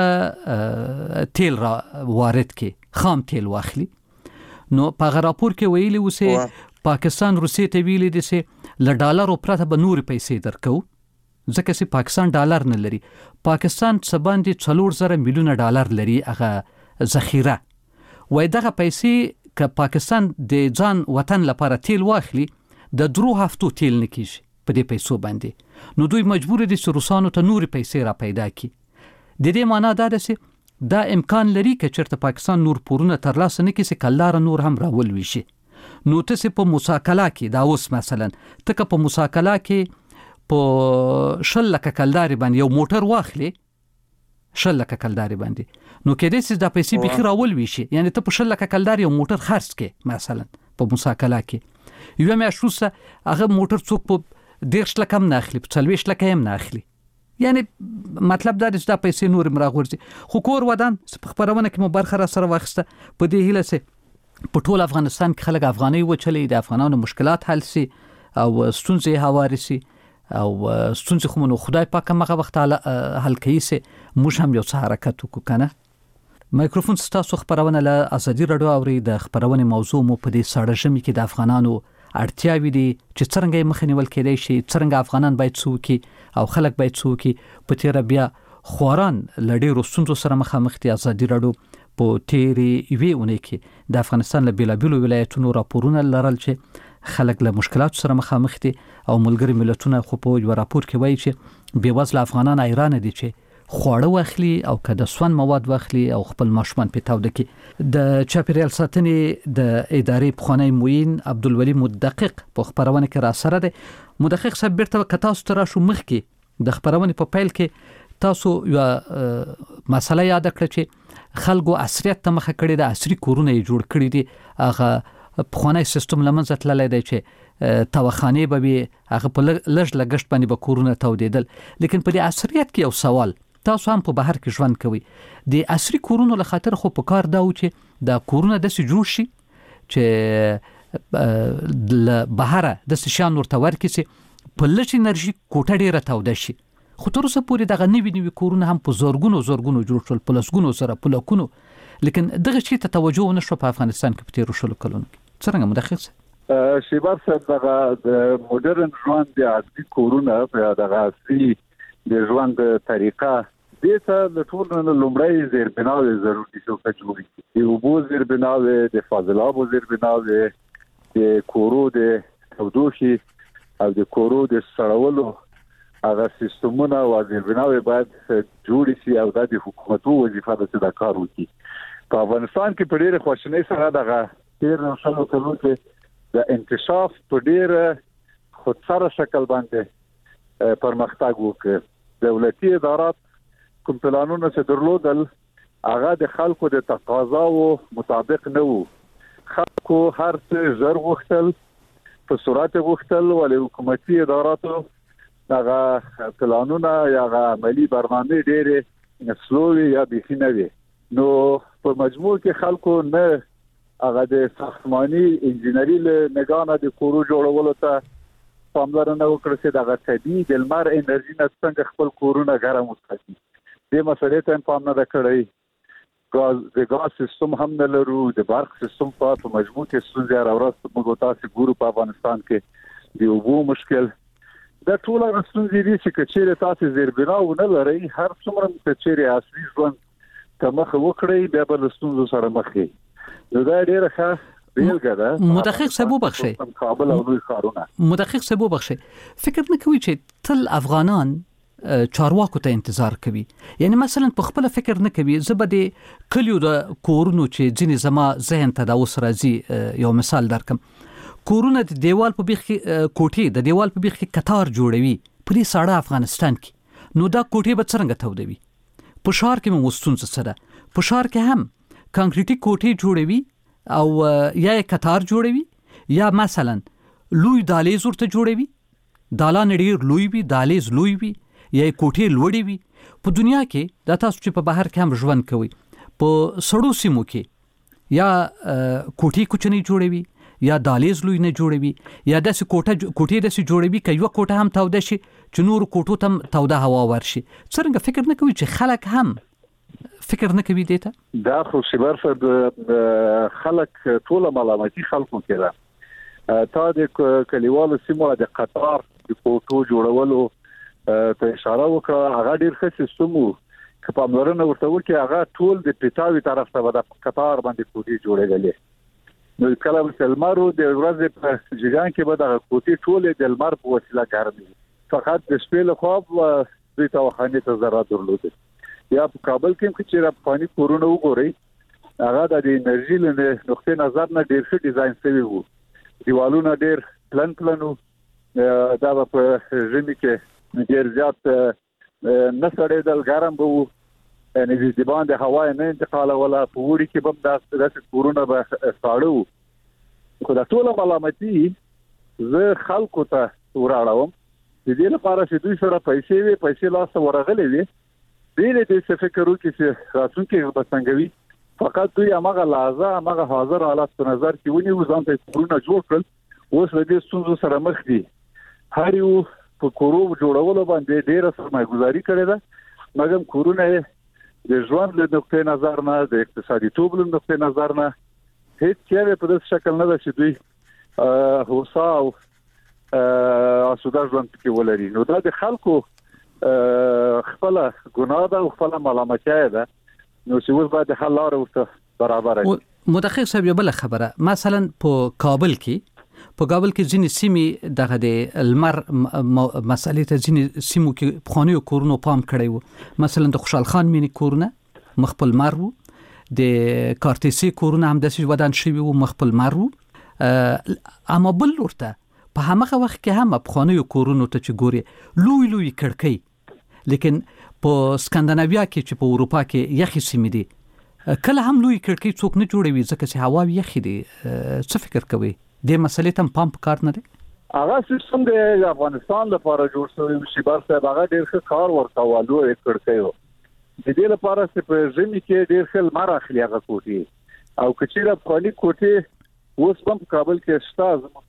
څخه تیل را وارد کې خام تیل واخلي نو په راپور کې ویلي وسه پاکستان روسي ته ویلي دي چې ل ډالر پرته به نور پیسې درکو ځکه چې پاکستان ډالر نه لري پاکستان څه باندې څلور زره میلیونه ډالر لري هغه ذخیره وای دغه پیسې ک پاکستان د ځان وطن لپاره تیل واخلي د درو هفتو تیل نه کیږي په دې پیسو باندې نو دوی مجبور دي چې روسانو ته نور پیسې را پیدا کړي د دې معنی دا ده چې دا امکان لري چې چرته پاکستان نور پورونه ترلاسه نه کړي چې کلدار نور هم راول وشي نو ته په مساکلا کې دا اوس مثلا ته په مساکلا کې په شل لک کلدار باندې یو موټر واخلي شل لک کلدار باندې نو کې دې چې دا پیسې به راول وشي یعنی ته په شل لک کلدار یو موټر خرڅ کې مثلا په مساکلا کې یو مې شوسه هغه موټر څوک په ډیر شل کم نه اخلي په څلويش لکه هم نه اخلي یعنی مطلب دا چې دا پیسې نور مراغورځي خو کور ودان په خبرونه کې مو برخه را سره واخسته په دې هیله سه په ټول افغانستان کې خلک افغاني وچلې د افغانانو مشکلات حل سي او ستونزې هواري سي او ستونزې خو نو خدای پاک هغه وخت حل کوي سي موږ هم یو څه حرکت وکړو کنه مایکروفون ستاسو خبرونه له ازادي راډیو اوري د خبرونه موضوع مو په دې ساړه ژمي کې د افغانانو اړتیاوي دي چې څنګه مخنیول کېدای شي څنګه افغانان باید څوکي او خلک باید څوکي په تیر بیا خوران لړې رسونو سره مخامخ دي ازادي راډیو په تیری وی اونې کې د افغانستان له بیلابیلو ولایتونو راپورونه لرل چې خلک له مشکلات سره مخامخ دي او ملګری ملتونه خو په یو راپور کې وایي چې بیوزله افغانان ایران دي چې خواړه واخلي او کده سون مواد واخلي او خپل ماشومان په تاوده کې د چاپیریال ساتنې د ادارې پخوانی موین عبدالولی مدقق په خبرونه کې را سره ده مدقق صاحب بیرته کتاوس تر شو مخ کې د خبرونه په پیل کې تاسو یو مسله یاد کړئ چې خلکو عصریت ته مخه کړی د عصري کورونه جوړ کړی دي هغه پخوانی سیستم لمنځه تللی دی چې توخانه به هغه په لږ لګشت باندې به کورونه تودیدل لیکن په دې عصریت کې یو سوال تاسو هم په بهر کې ژوند کوي د عصري کورونو له خاطر خو په کار دا و چې د کورونه د سې جوړ شي چې ل بهر د شان ورته ورکې سي په لږ انرژي کوټه ډیره توده شي خو تر اوسه پورې دغه نوی نوی کورونه هم په زورګونو زورګونو جوړ شول په لسګونو سره په لکونو لیکن دغه شي ته توجه نشو په افغانستان کې په تیر شلو کلونو کې څنګه مدخص شیباب صاحب دغه د موډرن ژوند د عصري کورونه په دغه عصري د ژوند طریقه دې ته د ټولو لومړی زیربناوي ضروري شو چې جوړ شي د اوبو زیربناوي د فاضلابو زیربناوي د کورو د تودوخي او د کورو د سړولو هغه سیستمونه او زیربناوي باید جوړ شي او د حکومتو وظیفه ده چې دا کار وکړي په افغانستان کې په ډېر خوشنۍ سره دغه تیر شلو کلونو کې د انکشاف په ډېر خودسره شکل باندې پرمختګ وکړ دولتي ادارات کوم پلانونه چې درلودل هغه د خلکو د تقاضاو مطابق نه وو خلکو هر څه زر غوښتل په سرعت غوښتل ولې حکومتي اداراتو هغه پلانونه یا هغه عملی برنامه ډېرې نسلوي یا بيخي وي نو په مجموع کې خلکو نه هغه د ساختماني انجنیری له نگانه د کورو جوړولو ته پاملرنه وکړه چې دغه طبيعي د لمر انرژي نه څنګه خپل کورونه ګرم وساتي دې مسلې ته پام نه کړی غاز د غاز سیستم هم نه لرو، د برق سیستم په مجموع کې ستونزې راوړل موږ تاسو ګورو په افغانستان کې د اوبو مشکل دا ټول ستونزې دي چې کچېره تاسو زیربنا ونه لرئ هر څومره کچېره اصلي ژوند ته مخ وکړئ بیا به ستونزو سره مخ شئ. نو دا ډیره ښه بیلګه ده. مدقق سبو بخشي کابل او لوی ښارونه مدقق سبو بخشي فکر نه کوي چې تل افغانان چارواکو ته انتظار کوي، یعنی مثلا په خپل فکر نه کوي زبده کلیو د کورونو چې ځینې زما ذهن ته دا اوس راځي یو مثال درکم کورونه د دیوال په بیخ کوټې د دیوال په بیخ کتار جوړوي په دې ساړه افغانستان کې، نو دا کوټې به څنګه تودوي؟ په شهر کې مو ستونزه سره په شهر کې هم کانکریټي کوټې جوړوي او یا کتار جوړوي یا مثلا لوی دهلیز ورته جوړوي، دالان ډیر لوی وي، دهلیز لوی وي یا کوټې لوړې وي. په دنیا کې دا تاسو چې په بهر کې هم ژوند کوي په سړو سیمو کې یا کوټې کوچنی جوړوي یا دهلیز لوی نه جوړوي یا داسې کوټه کوټې داسې جوړوي که یوه کوټه هم توده شي چې نور کوټو ته هم توده هوا ورشي. څرنګه فکر نه کوي چې خلک هم فکر نه کوي دیتا؟ دا خو شبر صاحب خلک ټوله ملامتي خلکو کې ده. تا د کلیوالو سیمو د قطار د کوټو جوړولو ته اشاره وکړه، هغه ډیر ښه سیستم وو که پاملرنه ورته وکړي هغه ټول د پیټاوي طرف ته به د قطار باندې کوټې جوړېدلې. نو کله چې لمرو د ورځې په جګان کې به د کوټې ټولې د لمر په وسیله ګرمي فقط د شپې له خوا دوی ته خانې ته ضرورت درلود. یا په کابل کې چې را پانی کورونه وګورئ هغه د انرژي له نقطې نظر نه ډیر ښه ډیزاین شوی وو، دیوالونه ډیر پلان پلانو دا په ژمي کې ډیر زیات نه سړېدل ګرم به وو، یعنی د باندې هوا نه انتقال ولا په وړي کې بم داسې داسې کورونه به ساړه وو. خو دا ټول ملامتي زه خلکو ته وراړم د دې لپاره چې دوی سره پیسې وي پیسې لاس ورغلې وي ډېر دې څه فکر وکړي چې راتلونکي به څنګه وي. فقط دوی هغه لازم هغه حاضر حالات په نظر کې ونیو ځان ته کورونه جوړ کړل. اوس له دې ستونزو سره مخ دي، هر یو په کورو جوړولو باندې ډېره سرمایه‌ګذاري کړې ده، مګر کورونه د ژوند له نقطې نظر نه د اقتصادي توب له نقطې نظر نه هیڅ چیرې په داسې شکل نه ده چې دوی هوسا او آسوده ژوند کې ولري. نو دا د خلکو خپل ګناه ده او خپل ملامتیا ده، نو چې اوس باید حل لاره ورته برابر وي. مدقق صاحب یو بل خبره، مثلا په کابل کې په کابل کې ځینې سیمې دغه د لمر مسلې ته ځینې سیمو کې پخوانیو کورونو پام کړی وو، مثلا د خوشحال خان مینې کورونه مخ په لمر وو، د کارتیسي کورونه هم داسې ودان شوي وو مخ په لمر وو. اما بل ورته په همغه وخت کې هم پخوانیو کورونو ته چې ګوري لوی لوی کړکۍ، لیکن په سکندناویا کې چې په اروپا کې یخي سیمې دي کله هم لوی کړکۍ څوک نه جوړوي ځکه چې هوا یخي دي. څه فکر کوي د مسلې ته پام پکار نه دی؟ هغه سیستم د افغانستان لپاره جوړ شوی و چې بار صاحب هغه ډیر ښه کار ورته والو کړی و. د دې لپاره چې په ژمي کې ډیر ښه لمر اخلي هغه کوټې او کچېره خالي کوټې اوس هم په کابل کې شته.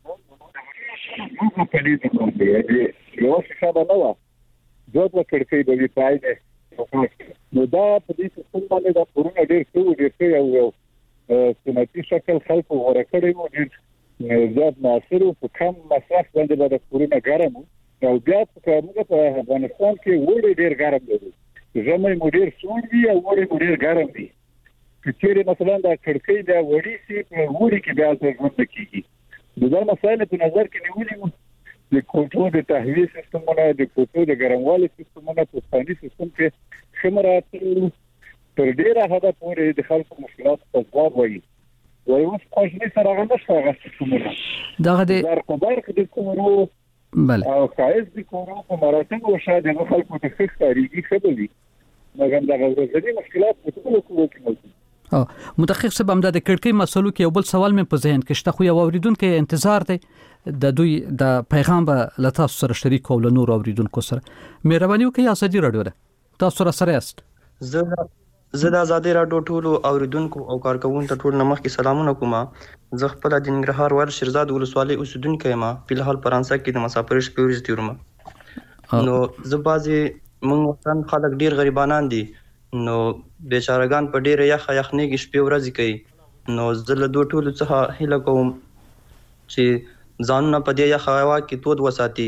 زموږ په دې کوم دی یو څه به نه و دوه کړکۍ به وي پایده. نو دا په دې سیستم باندې دا کورونه ډیر ښه ډیر ښه یو سنتي شکل خلکو غوړه کړی و، ډیر زیات مؤثر په کم مصرف باندې به د کورونه ګرم او بیا په موږ په افغانستان کې وړي ډیر ګرم دي، ژمي مو ډیر سوړ وي او وړي مو ډیر ګرم دي. چې مثلا دا کړکۍ دا وړي سي په وړي کې بیا څه کیږي. دا مسایل په نظر کې نیولې مو د کوټو د تهویه سیستمونه د کوټو د ګرموالي سیستمونه په ثاني سیستم کې خمرات پر ډیره حدا پورې د خلکو مشکلات په ځواب وایي. وای اوس خوشنی سره هغه نشته سیستمونه دغه د زرقبار کې د کورو بله او خایز د کورو په مراتب او شاید د خلکو د فکر تاریخي خبري مګر دغه ځینې مشکلات په ټولو کورو کې موجود. او متخصص صاحب هم د کړکۍ مسلو کې یو بل سوال مې په ذهن کې شته، خو یو اوریدونکو انتظار دی د دوی د پیغام به له تاسو سره شریک او له نور اوریدونکو سره. مهرباني وکړئ ازادي رادیو ده تاسو سره سره یاست. زه زه د ازادي رادیو ټولو اوریدونکو او کارکونکو ته ټول نمخ کې سلامونه کوم. زه خپل د ننګرهار ول شیرزاد ولسوالۍ اوسیدونکی یم، په لحال فرانسه کې د مسافر شپورز تیروم. نو زه بازي مونږ وطن خلک ډیر غریبانان دي، نو بیچارهګان په ډیره یخ یخنۍ کې شپې ورځې کوي. نو زه له دوی ټولو څخه هیله کوم چې ځانونه په دې یخ هوا کې تود وساتي.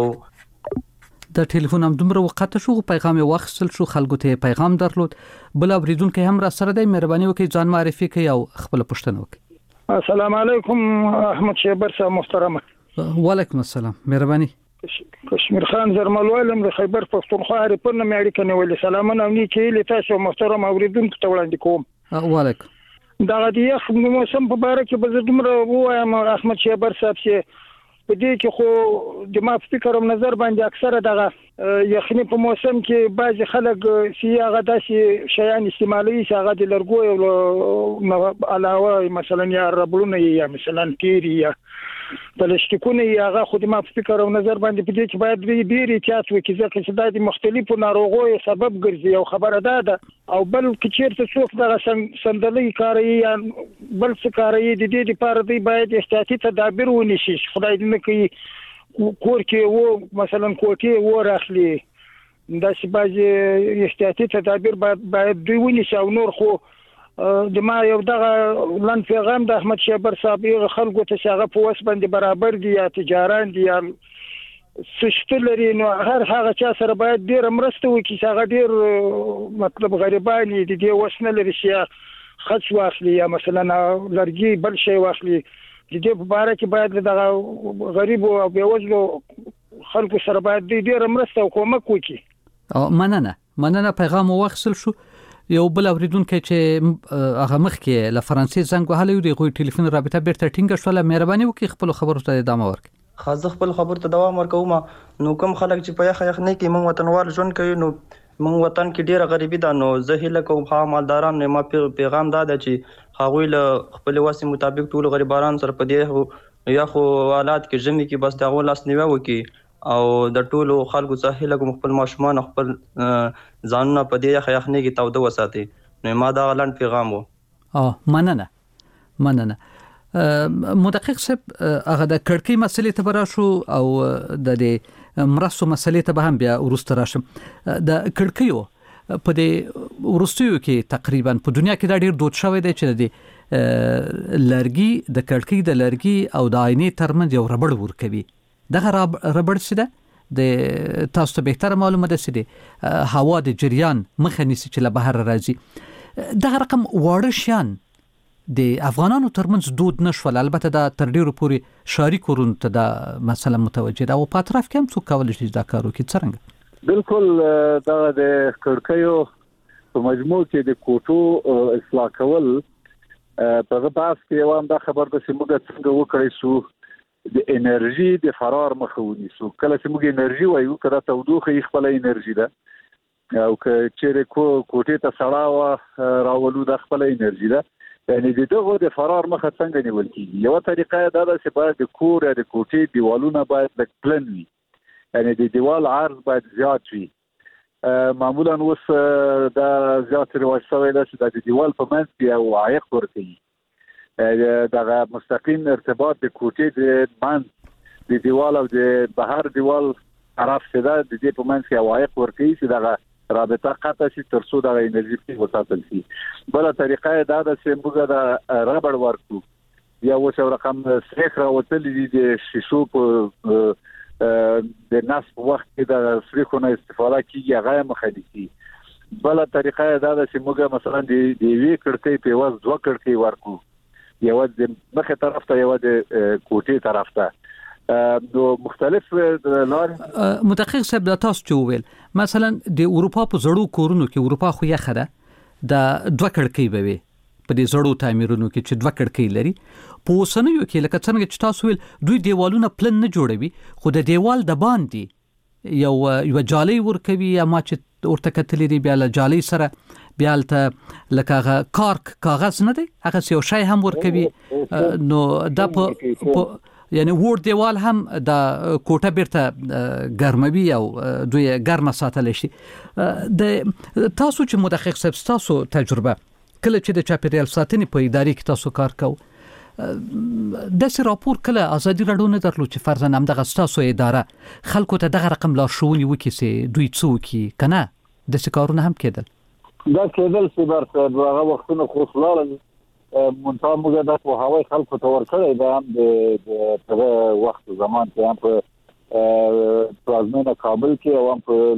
او د ټلیفون هم دومره وخت شو پیغام یې واخیستل شو، خلکو ته پیغام درلود. بل اوریدونکو هم را سره دی، مهرباني وکړئ ځان معرفي کړئ او خپل پوښتنه وکړئ. السلام علیکم احمد شیبر صاحب محترمه. وعلیکم السلام، مهرباني. کشمیر خان زرملوالم د خیبر پښتونخوا ریپورت نه اړیکه نیولې. سلامونه او نیکې له تاسو محترم اوریدونکو ته وړاندې کوم. وعلیکم. دا د یخ موسم په اړه کې به زه دومره وایم احمد شیبر صاحب چې په دې کې خو د ما فکر او نظر باندې اکثره دغه یخني په موسم کې بعض خلک سیاغه داسې شیان استعمالوي چې هغه د لرګو او علاوه مثلا یا ربړونه یا مثلا تیری یا پلاستیکونه یا هغه خو د ما فکر او نظر باندې په دې کې باید ډیر احتیاط وکړي ځکه چې دا د مختلفو ناروغیو سبب ګرځي. او خبره ده او بل کې چیرته څوک دغه صندلۍ کاروي یا بل څه کاروي د دې لپاره دی باید احتیاطي تدابیر ونیسي. خدای دې نه کوي کور کې و مثلا کوټې و راخلي داسې بعضې احتیاطي تدابیر باید باید دوی ونیسي. او نور خو د ما یو دغه لن پیغام د احمد شیبر صاحب یو خلکو ته چې هغه په وس باندې برابر دي یا تجاران دي یا سشت لري، نو هر هغه چا سره باید ډیر مرسته وکړي چې هغه ډیر مطلب غریبان دي د دې وس نه لري چې خرڅ واخلي یا مثلا لرګي بل شی واخلي. د دې په اړه کې باید دغه غریب او بیوزلو خلکو سره باید ډیر مرسته او کومک وکړي. مننه مننه پیغام واخیستل شو. یو بل اوریدونکو چې هغه مخکې له فرانسې زنګ وهلی و، د هغوی ټلیفون رابطه بیرته ټینګه شوله. مهرباني وکړئ خپلو خبرو ته ادامه ورکړئ. خاص خپل خبرو ته دوام ورکوم. نو کوم خلک چې په یخ یخنۍ کې موږ وطنوال ژوند کوي، نو موږ وطن کې ډیره غریبي ده. نو زه هیله کوم ها مالداران نه ما پیغام دا ده چې هغوی له خپل وسې مطابق ټول غریبانو سره په دې یخو حالات کې ژمي کې بس دغه لاس نیوه وکړي. او د ټولو خلکو څخه هیله کوم خپل ماشومان خپل ځانونه په دې یخ یخنۍ کې تاوده وساتي. نو ما دا لنډ پیغام و. اه مننه مننه. مدقق صاحب هغه د کړکۍ مسلې ته براشو او د دې مرستو مسلې ته به هم بیا ورسته راشم. د کړکیو په دې ورستیو کې تقریبا په دنیا کې دا ډیر دود شوی دی چې د لرګي د کړکۍ د لرګي او د آینې ترمنځ یو ربړ ورکوي. دغه ربړ څه ده؟ د تاسو ته بهتره معلومه ده چې د هوا د جریان مخه نیسي چې له بهر راځي. دغه رقم واړه شیان د افغانانو ترمنځ دود نشول. البته دا تر ډیرو پورې ښاري کورونو ته دا مثلا متوجه ده او په اطراف کې هم څوک کولی شي دا کار وکړي. څرنګه؟ بالکل دا د کړکیو په مجموع کې د کوټو اصلاح کول په بحث کې یو هم دا خبر ده چې موږ څنګه وکړی شو د انرژي د فرار مخه ونیسو. کله چې موږ انرژي وایو کله تودوخه خپل انرژي ده او که چیرې کو کوټې ته سړاوه راولو د خپل انرژي ده. یعنی دغه د فرار مخه څنګه نیول کیږي؟ یو طریقه دا ده چې باید د کور یا د کوټې دیوالونه باید لږ پلن وي، یعنی د دیوال عرض باید زیات وي. معمولا اوس دا زیات رواج شوی ده چې د دیوال په منځ کې یو عایق ورکوي. دغه مستقیم ارتباط د کوټې د منځ د دیوال او د بهر دیوال طرف څخه د دې په منځ کې یو عایق ورکوي چې دغه رابطه قطع شي تر څو د انرژي په وساتل شي. بل طریقه دا ده چې موږ د ربړ ورکو یا اوس رقم سریخ راوتلی دي د شیشو په د نصب وخت کې د سریخونو استفاده کیږي هغه مخالفي. بل طریقه دا ده چې موږ مثلا د وی کړکۍ په وځ دوه کړکۍ ورکو، یو د مخه طرف ته یو د کوټې طرف ته. نو مختلف لارې متخصص صاحب د تاسو چوول مثلا د اروپا په زړو کورونو کې اروپا خو یخه ده د دوه کړکۍ به وي په دې زړو تعمیرونو کې چې دوه کړکۍ لري. په اوسنیو کې لکه څنګه چې تاسو ویل دوی دیوالونه پلن نه جوړوي خو د دیوال د باندې یو یو جالۍ ورکوي یا ما چې ورته کتلې دی بیا له جالۍ سره بیا ته لکه کارک کاغذ نه دی هغه یو شی هم ورکوي. نو دا په یعنی ور دیوال هم د کوټه بیرته ګرموي او دوی ګرمه ساتل شي. د تاسو چې مدقق صاحب تاسو تجربه کله چې د چاپیریال ساتنې په ادارې کې تاسو کار کوئ داسې راپور کله ازادي راډیو نه درلود چې فرضاً همدغه ستاسو اداره خلکو ته دغه رقم لارښوونې وکړي چې دوی څه وکړي که نه داسې کارونه هم کېدل؟ دا کېدل چې برته هغه وختونه خو خلال منتها موږ د هوای خلکو ته ورکړی دا هم د هغه وخت زمان کې هم په پلازمینه کابل کې او هم په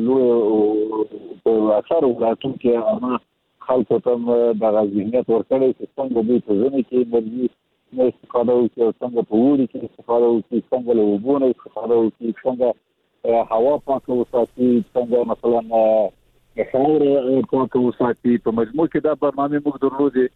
لوی په اثر ولایتونو کې هم خلکو ته د ذهنیت ورکړی چې څنګه دوی په ځینې کې انرژي نه استفاده وکړي او څنګه په اوړي کې استفاده وکړي، څنګه له اوبو نه استفاده وکړي، څنګه هوا پاکه وساتي، څنګه مثلا خاوره پاکه وساتي. په مجموع کې دا برنامه موږ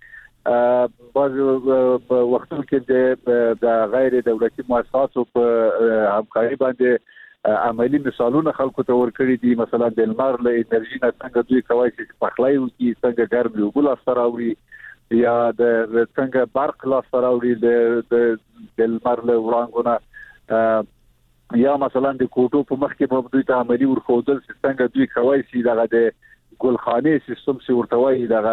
درلودې. بعض وختونو کې د غیر دولتي مؤسساتو په همکاري باندې عملی مثالونه خلکو ته ورکړي دي. مثلا د لمر له انرژي نه څنګه دوی کوي چې پخلای وکړي، څنګه ګرمي اوبه لاسته راوړي، یا د څنګه برق لاسته راوړي د د لمر له وړانګو نه، یا مثلا د کوټو په مخ کې په دوی ته عملی ورخودل چې څنګه دوی کوي چې دغه د ګلخانې سیستم چې ورته وایي دغه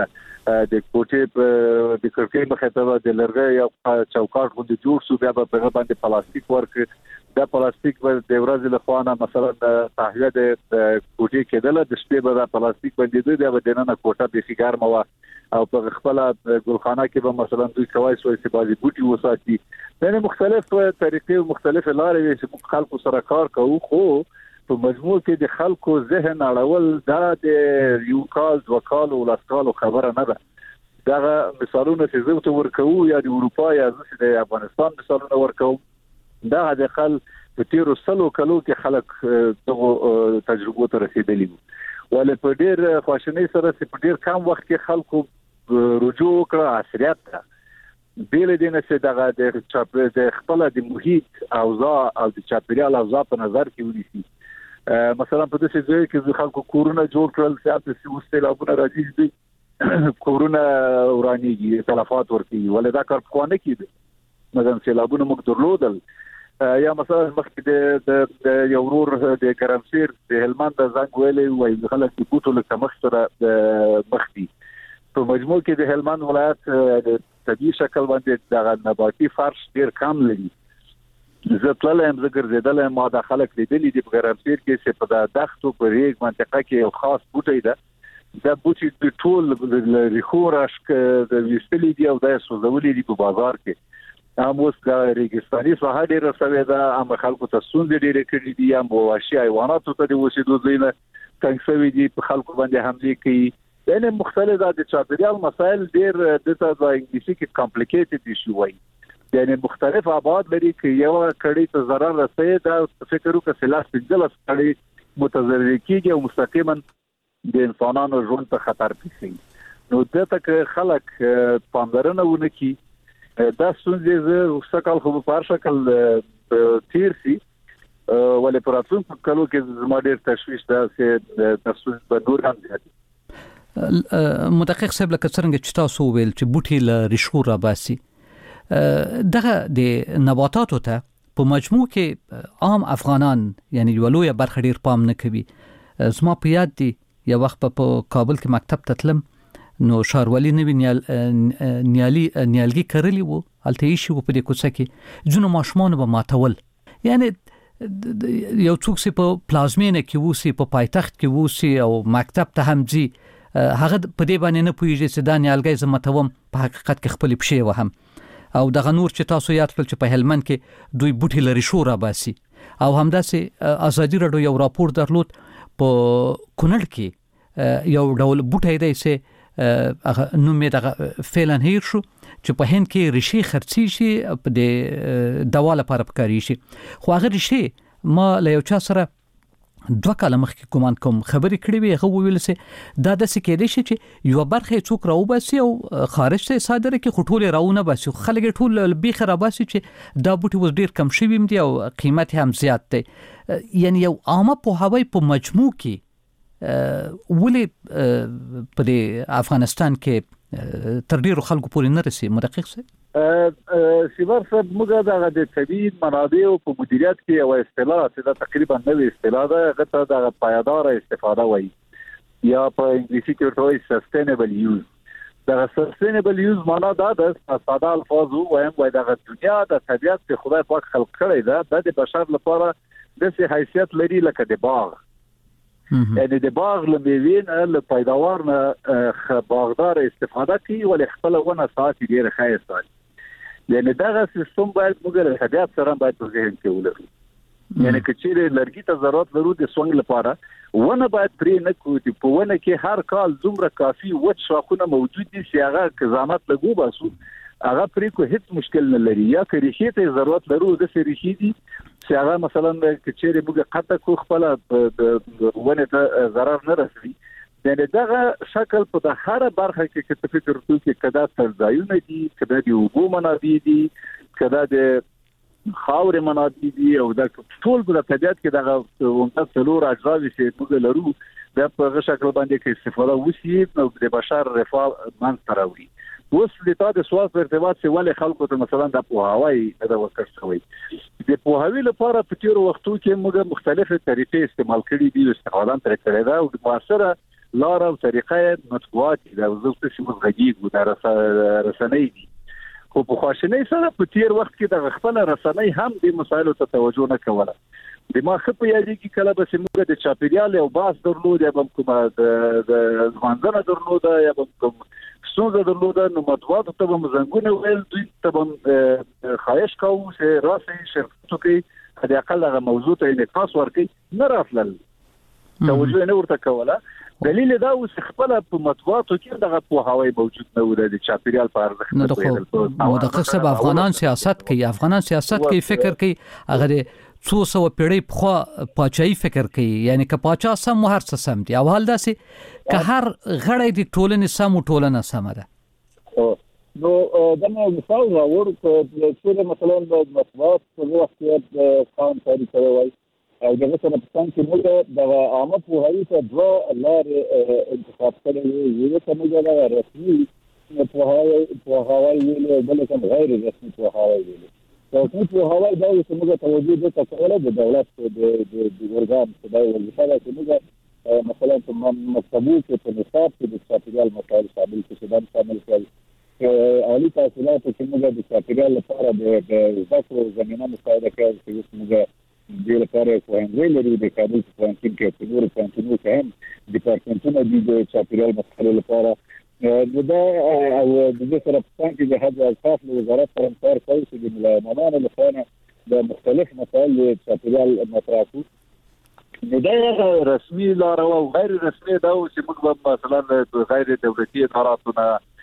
د کوټې په د کړکۍ مخې ته د لرګي یا چوکاټ غوندې جوړ شو، بیا په هغه باندې پلاستیک ورکړي. دا پلاستیک به د ورځې له خوا نه مثلا د تهویه د کوټې کېدله، د شپې به د پلاستیک باندې دوی به د نن کوټه به ګرمه وه او په خپل ګلخانه کې به مثلا دوی کوي چې بعضي بوټي وساتي. یعنی مختلف طریقې او مختلف لارې چې خلکو سره کار کوو، خو په مجموع کې د خلکو ذهن اړول دا د یو کال دوه کال او لاس کال خبره نه ده. دا مثالونه چې زه ته ورکوم یا د اروپا یا د افغانستان مثالونه ورکوم، دا د خل په تیرو سلو کلو کې خلک دغه تجربو ته رسیدلی وو. ولې په ډېر خواشنۍ سره چې په ډېر کم وخت کې خلکو رجوع کړ عصریت ته، بیل دې نه چې دغه د چاپ د خپل د محیط اوضاع او د چاپیریال اوضاع په نظر کې ونیسي. مثلا په دې ځای کې خلکو کورونه جوړ کړل چې تاسو سیلابونه راځي دي کورونه ورانیږي، تلفات ورکړي، ولې دا کار په نه کېده. مثلا سیلابونه موږ درلودل، یا مثلا مخکې د د یو ورور د ګرمسیر د هلمند د زنګ ویلې وایي خلک د بوټو له کمښت سره مخ دي. په مجموع کې د هلمند ولایت د طبيعي شکل باندې د نباتي فرش ډیر کم لري. زه تلم زه ګرځیدل ما د خلک لیدلې دي په ګرمسیر کې چې په د دښتو په ریګ منطقه کې یو خاص بوټی ده. دا بوټي د ټول د ریخورش د ویستلې دي او د سوزولې دي په بازار کې. هم اوس د ریګستاني ساحه ډیره سوي ده، هم خلکو ته ستونزې ډیرې کړې دي، هم وحشي حیواناتو ته د اوسېدو ځایونه تنګ شوي دي، په خلکو باندې حملې کوي. یعنې مختلف د چاپیریال مسایل ډیر د ته انګلیسي کې کمپلیکیټډ ایشو وایي، یعنې مختلف ابعاد لري چې یو کړي ته ضرر رسوي. دا فکر وکړه چې لاس پنځلس کړي متضرر کیږي او مستقیما د انسانانو ژوند ته خطر پیښوي. نو دته کې خلک پاملرنه ونه کوي. دا ستونزې زه وسکل خو په هر شکل تیر سي، ولې پر راتلونکو کلو کې زما ډېر تشویش ده چې د ستونزې په نور هم زیاتې. مدقق صاحب لکه څنګه چې تاسو ویل چې بوټي له ریښو راباسي، دغه د نباتاتو ته په مجموع کې عام افغانان یعنی یو لوی برخه ډیر پام نه کوي. زما په یاد دي یو وخت په کابل کې مکتب ته تلم، نو شاروالي نوی نیال نیالي نیالګي کرلی وو، الته شي په دې کوڅه کې جنو ماشومان به ماتول. یعنی یو څوک چې په پلازمینه کې ووسی، په پایتخت کې ووسی او مکتب ته هم ځي، هغه په دې باندې نه پوهیږي چې دا نیالګي زمتوم په حقیقت کې خپل پښې وهم. او دغه نور چې تاسو یاد کړل چې په هلمند کې دوی بوټي لري شو را باسي، او همداسې ازادي راډیو یو راپور درلود په کونړ کې یو ډول بوټي دی چې نو مې دغه فعلا هیر شو چې په هند کې ریشي خرڅي شي په د دوا لپاره پکاري شي. خو هغه ریشي ما له یو چا سره دوه کاله مخکې کومان کوم خبرې کړې وي، هغه ویل چې دا د سکیدې شي چې یو برخه څوک راو باسي او خارج ته صادره کې خټول راونه باسي، خلک ټول بیخ را باسي چې دا بوټي وز ډیر کم شوی دي او قیمت هم زیات دی. یعنی یو عامه په هوای په مجموع کې ولې په افغانستان کې تر ډیرو خلکو پورې نه رسي. مدقق صاحب سیوار صاحب موږ دغه د طبیعي منابع په مدیریت کې یو اصطلاح چې دا تقریبا نوې اصطلاح ده، هغه ته د پایدار استفاده وایي یا په انګلیسي کې ورته وایي سستینبل یوز. دا سستینبل یوز معنا دا ده ساده الفاظ وایم وایي دغه دنیا د طبیعت چې خدای پاک خلق کړی ده د بشر لپاره د حیثیت لري لکه د باغ یعنی د باغ له میوې نه له پیداوار نه باغدار استفاده کوي ولې خپل ونه ساتي ډیر ښه ساتي یعنی دغه سیستم باید موږ له طبيعت سره باید په ذهن کې ولرو یعنی کچېره لرګي ته ضرورت لرو د سونګ لپاره ونه باید پرې نه کوي په ونه کې هر کال دومره کافي وچ شاخونه موجود دي چې هغه قضاوت لګو باسو هغه پرې کو هیڅ مشکل نه لري یا که ریښې ته ضرورت لرو د ریښې دي چې هغه مثلا کچېره موږ قطه کو خپل ونه ته ضرر نه رسوي یعنی دغه شکل په هر برخه کې چې فکر وکړو چې کدا ترځایونه دي کدا دی وګو منابع دي کدا د خاورې منابع دي او د ټول په طبيعت کې دغه ونته څلور اجزا چې موږ لرو د په هغه شکل باندې کې استفاده وشي نو د بشر رفاه منځ راوړي اوس د تاسو سوال په ارتباط سره ولې خلکو ته مثلا د پوهاوی د وکړ شوی د پوهاوی لپاره په تیر وختو کې موږ مختلفه طریقې استعمال کړې دي استفاده ترې کړې ده او د معاصره لار او طریقې مطبوعات د وزارت چې مغږی د رسنۍ دي خو په خواشنۍ سره په تیر وخت کې د خپل رسنۍ هم د مسایلو ته توجه نه کوله د ما خپل یادې کې کله به موږ د چاپیریال او باس درلود یا کوم د ځوانانو درلود یا کوم څنګه درلود نو مطبوعات ته به مزنګونه ویل دوی ته خواهش کوو چې راسي شرکتو کې د اقل هغه موضوع ته انعکاس ورکړي نه راتلل توجه نه ورته کوله دلیل دا اوس خپل په مطبوعاتو کې دغه پوهاوی موجود نه و د چاپیریال په ارزښت نه خو مدقق سب افغانان سیاست کوي افغانان سیاست کوي فکر کوي هغه څو سو پیړۍ په پاچای فکر کوي یعنی که پاچا سم هر څه سم دی او حال داسې که هر غړی د ټولنې سم ټولنه سم ده نو دا نو مثال راوړ چې مثلا د مطبوعات په وخت کې قانون تاریخ کوي او دغه څه په څنګه چې موږ د عامه پوهاوی ته دوه لارې انتخاب کړې یو څه موږ د رسمي پوهاوی پوهاوی ویل بل کوم غیر رسمي پوهاوی ویل او په پوهاوی دا چې موږ توجه د تکوله د دولت د د ورغام په ډول وساله چې موږ مثلا په مکتبو کې په نصاب کې د چاپیریال مسایل شامل کې شدن شامل کړي عالی تحصیلات چې موږ د چاپیریال لپاره د ذکر زمينه مساعده کوي چې موږ د لپاره کوهنوي لري د کابل په پوهنتون کې په نور پوهنتونونو کې هم ډیپارټمنټونه دي د چاپیریال مسایلو لپاره دا او د دې سره په څنګه کې د حج اوقاف له وزارت سره کار کوي چې د ملایمانو لپاره د مختلف مسایل د چاپیریال مطرح کوي نو دا رسمي لار او غیر رسمي دا چې موږ مثلا غیر دولتي اداراتونه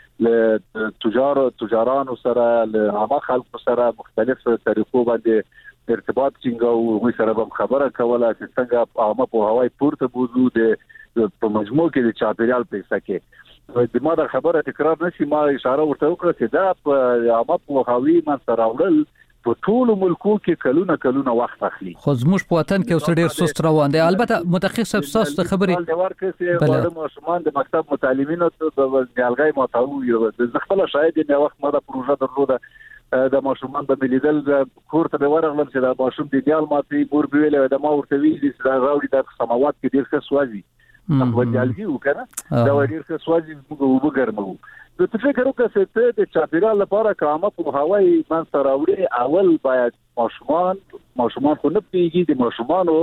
له تجار تجارانو سره له عامه خلکو سره مختلف طریقو باندې ارتباط څنګه او سره به خبره کوله چې څنګه عامه په هواي پورته بوزو د په مجموع کې د چاپیریال پیسې کې د ما د خبره تکرار نشي ما اشاره ورته وکړه چې دا په عامه په هواي ما سره وړل په ټول ملکو کې کلونه کلونه وخت اخلي خو زموږ په وطن کې اوس ډېر سست روان دي البته متخصص تاسو ته خبري د ورکه بل ماشومان د مکتب متعلمینو ته د نیالګای متاو یو د خپل شاید نه وخت ما د پروژه درلوده د ماشومان د ملیدل کور ته ورغلم چې د ماشوم د دیال ماتي مور ویل د ما ورته ویل چې دا راوړي د سماوات کې ډیر ښه سوازي په دیالګي وکړه دا ډیر ښه سوازي موږ وګرمو د فکر وکړه چې د چاپیریال لپاره کومه په هواي من سره راوړي اول باید ماشومان ماشومان خو نه پیږي د ماشومانو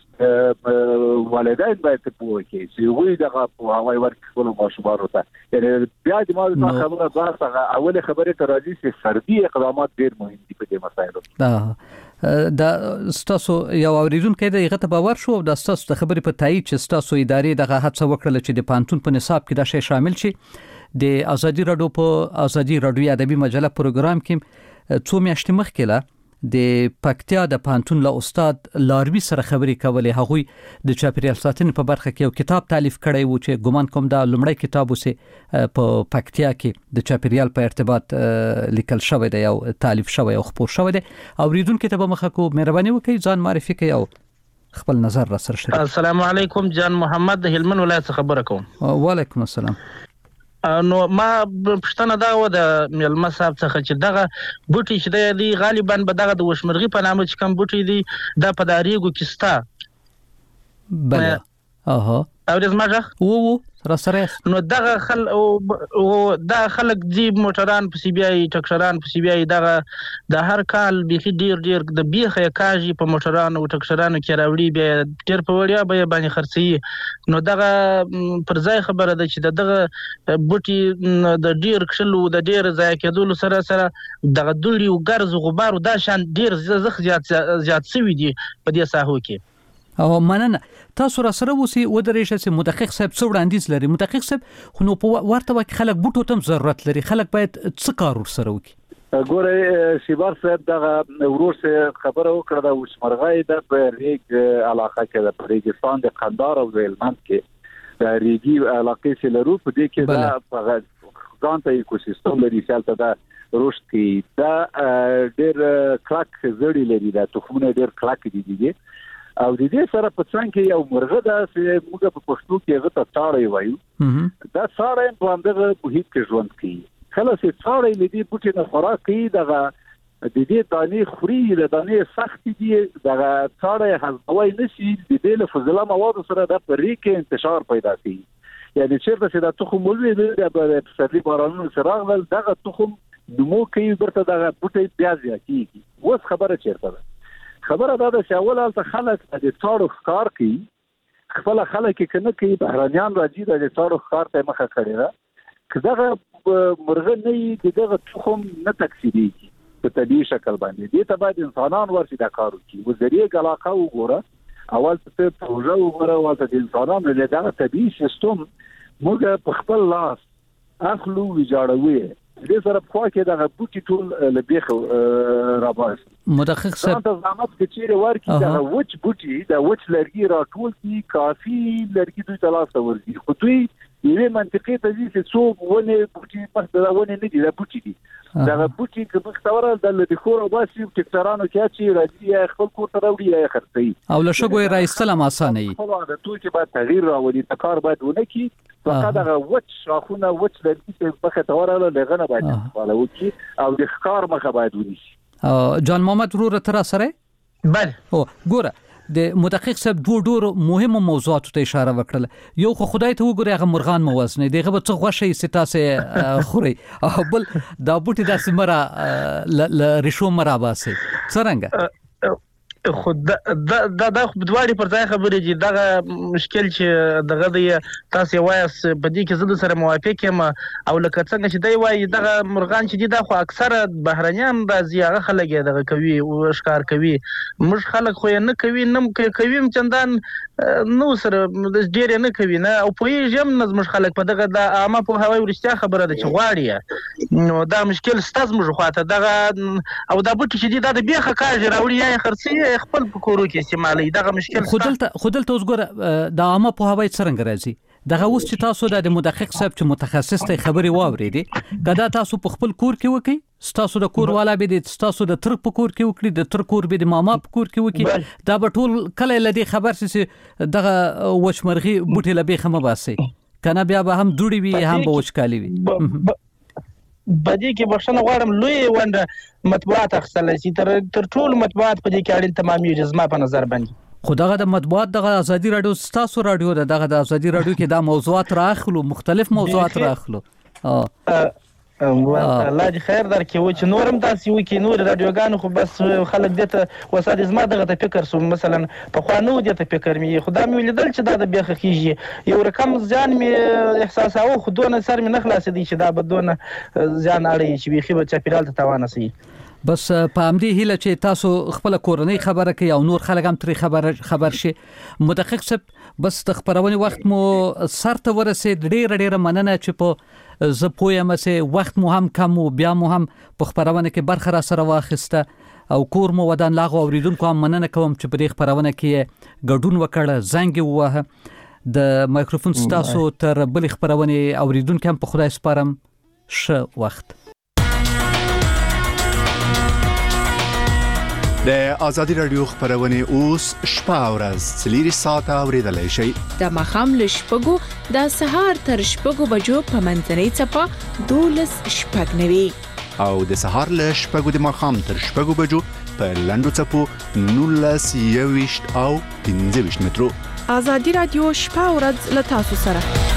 والدین باید په وکړي چې وی دغه په هواي ورکول ماشومان ته یعنی بیا د ما خبره ځه اول خبره ته راځي چې فردي اقدامات ډیر مهم دي په دې مسایلو دا دا ستاسو یو اوریدونکو د هغه ته باور شو د ستاسو د خبرې په تایید چې ستاسو ادارې دغه هڅه وکړه چې د پانتون په نصاب کې دا شی شامل شي د ازادي رادیو په ازادي رادیو ادبي مجله پروګرام کې څو میاشتې مخکې لا د پکتیا د پانتون له استاد لاروی سره خبرې کولې هغوی د چاپیریال ساتنې په برخه کې یو کتاب تالیف کړی و چې ګومان کوم دا لومړی کتاب وسه په پکتیا کې د چاپیریال په ارتباط لیکل شوی دی او تالیف شوی او خپور شوی دی اوریدونکو ته به مخه کو مهرباني وکړئ ځان معرفي کړئ او خپل نظر را سره شریک. السلام علیکم جان محمد د هلمند ولایت څخه خبره کوم. وعلیکم السلام. نو ما پښتنه دا و د ملما صاحب څخه چې دغه بوټي چې دی غالبا به دغه د وشمرغي په نامه چې کوم بوټي دی د پداریګو کیستا بله اها او د زماجه وو را سره نو دغه خل او دا خلک دی موټران په سی بي آی ټکشران په سی بي آی دغه د هر کال بيخي ډیر ډیر د بیخه کاږي په موټرانو او ټکشرانو کې راوړي بیا ډیر په وړیا به باندې خرڅي. نو دغه پر ځای خبره ده چې دغه بوټي د ډیر کښلو د ډیر ځای کېدل سره سره دغه دوړي او ګرز غبار دا شان ډیر زخ زیات زیات سوي دي په دې ساحو کې. او مننه تاسو را سره وسی و درېشه چې مدقق صاحب څو وړاندیز لري. مدقق صاحب خو نو په ورته وخت خلک بوټو ته ضرورت لري، خلک باید څه کار ورسره وکړي؟ ګوره شیبار صاحب دغه ورور سره خبره وکړه د وشمرغای د ریګ علاقه کې د ریګستان د قندار او هلمند کې د ریګي علاقې سره لرو په دې کې دا ځان ته ایکوسیستم لري چې دا رشد کوي. دا ډېر کلک زړی لري، دا تخمونه ډېر کلک دي دي او د دې سره په څنګه کې یو مرغه ده چې موږ په پښتو کې هغه ته څاړې وایو. دا څاړې په اندغه محیط کې ژوند کوي. کله چې څاړې لدی بوټي نه خوراک کوي دغه د دې دانې خوري، د دانې سخت دي، دغه څاړې هضموي نشي، د دې له فضله مواد سره د پرې کې انتشار پیدا کوي. یعنی چیرته چې د تخم ولوي د پسرلي بارانونو سره راغلل دغه تخم نمو کوي، برته دغه بوټي بیا زیاتېږي. اوس خبره چیرته ده؟ خبره دا ده چې اول حالت خلک د څاړو ښکار کوي، خپل خلک کې کنه کوي بهرانيان راځي د څاړو ښکار ته مخه کړی ده. که دغه مرغه نه دغه تخم نه تکثیریږي په طبیعي شکل باندې، دې ته باید انسانان ورشي دا کار وکړي. وزریه علاقه وګوره، اول ته پروژه وګوره، اول ته د انسانانو له دغه طبیعي سیستم موږ په خپل لاس اخلو ویجاړوي. دې سره په خوا کې دغه بوټي ټول لبیخ راباس. مدقق صاحب دا زحمت کې چیرې ورکی دا وچ بوټي دا وچ لرګي راټول کی کافي لرګي دوی تلاسه ورځي. خو دوی یوه منطقي ته دي چې څو ونه بوټي په دا ونه نه دي، دا بوټي دي. دا بوټي کې مختوره د لدی خور او باسي ټکټرانو کې چې راځي خپل کور ته راوړي یا خرڅي او له شګوي راځل هم اسانه وي. خو دا توګه کې باید تغییر راوړي، تکار باید ونه کی فقط هغه وچ شاخونه وچ لرګي چې په خطر لغنه باید فعال وکړي او د ښکار مخه باید ونیسي. جان محمد ورور تر سره بله او ګوره د مدقق صاحب دوه ډور مهمه موضوعات ته اشاره وکړه. یو خو خدای ته وګوري هغه مرغان موازنه دغه به څه غوښه ستاسه خوري او بل دا بوټي د سمره ل رشو مراباسي څنګه خو دا دا د خپلواري پر ځای خبرې دي. دغه مشکل چې دغه د تاسو وایس په دې کې زده سره موافق یم او لکه څنګه چې دی وایي دغه مرغان چې دي دا خو اکثره بهرنیان راځي، هغه خلک دغه کوي او ښکار کوي. موږ خلک خو نه کوي، نه کوي چندان نو سره د ډیر نه کوي نه او په یې جام نظم خلک په دغه د عامه په هوای ورستیا خبره ده چې غواړي. نو دا مشکل ستاسو موږ خواته دغه او دا بوټي چې دي دا د بیخه کاږي راوړي یا خرڅي خپل په کورو کې استعمالي. دغه مشکل خودلته خودلته اوس ګوره د عامه په هوای څنګه راځي دغه اوس چې تاسو د مدقق صاحب چې متخصص ته خبري واورېدي کدا تاسو په خپل کور کې وکي، تاسو د کور والا به د تاسو د تر په کور کې وکړي، د تر کور به د ماما په کور کې وکړي، دا به ټول کله لدی خبر سي دغه وشمرغي بوټي لبي خمه باسي کنه بیا به هم دوړي وي هم به وشکالي وي. بدی کې بښنه غواړم لوی ونده مطبوعات اخستل شي تر تر ټول مطبوعات په دې کې اړین تمامي جزما په نظر باندې. خو دغه د مطبوعات دغه ازادي رادیو تاسو رادیو دغه د ازادي رادیو کې دا موضوعات راخلو، مختلف موضوعات راخلو. اه الله دې خیر درکړي و چې نورم تاسو وکي نور رادیوګانو خو بس خلک دته وساده زما دغه ته فکر سو مثلا په خوانو دته فکر می خدا مې لیدل چې دا د بیخ خيږي یو رقم ځان می احساس او خودونه سر می نخلاص دي چې دا بدونه ځان اړي چې بیخي به چاپیرال ته توانه سي. بس په همدې هیله چې تاسو خپل کورنۍ خبره کوي او نور خلک هم ترې خبر خبر شي. مدقق صاحب بس د خبرونې وخت مو سرته ورسید، ډېر ډېر مننه چې په زه پوهیم چې وخت مو هم کم و بیا مو هم په خبرونه کې برخه را سره واخیسته او کور مو ودان لاغو اوریدونکو هم مننه کوم چې په دې خبرونه کې ګډون وکړه، زنګ ووهه. د مایکروفون ستاسو تر بل خبرونه اوریدونکو هم په خدای سپارم. ښه وخت. د آزادی رادیو خبرونه اوس شپه او ورځ څلور ساعته اوریدلای شئ. د مخام له شپږو د سهار تر شپږو بجو په منځنۍ څپه دولس شپږ نوي او د سهار له شپږو د مخام تر شپږو بجو په لنډو څپو نولس یويشت او پنځه ویشت مترو. آزادی رادیو شپه او ورځ له تاسو سره.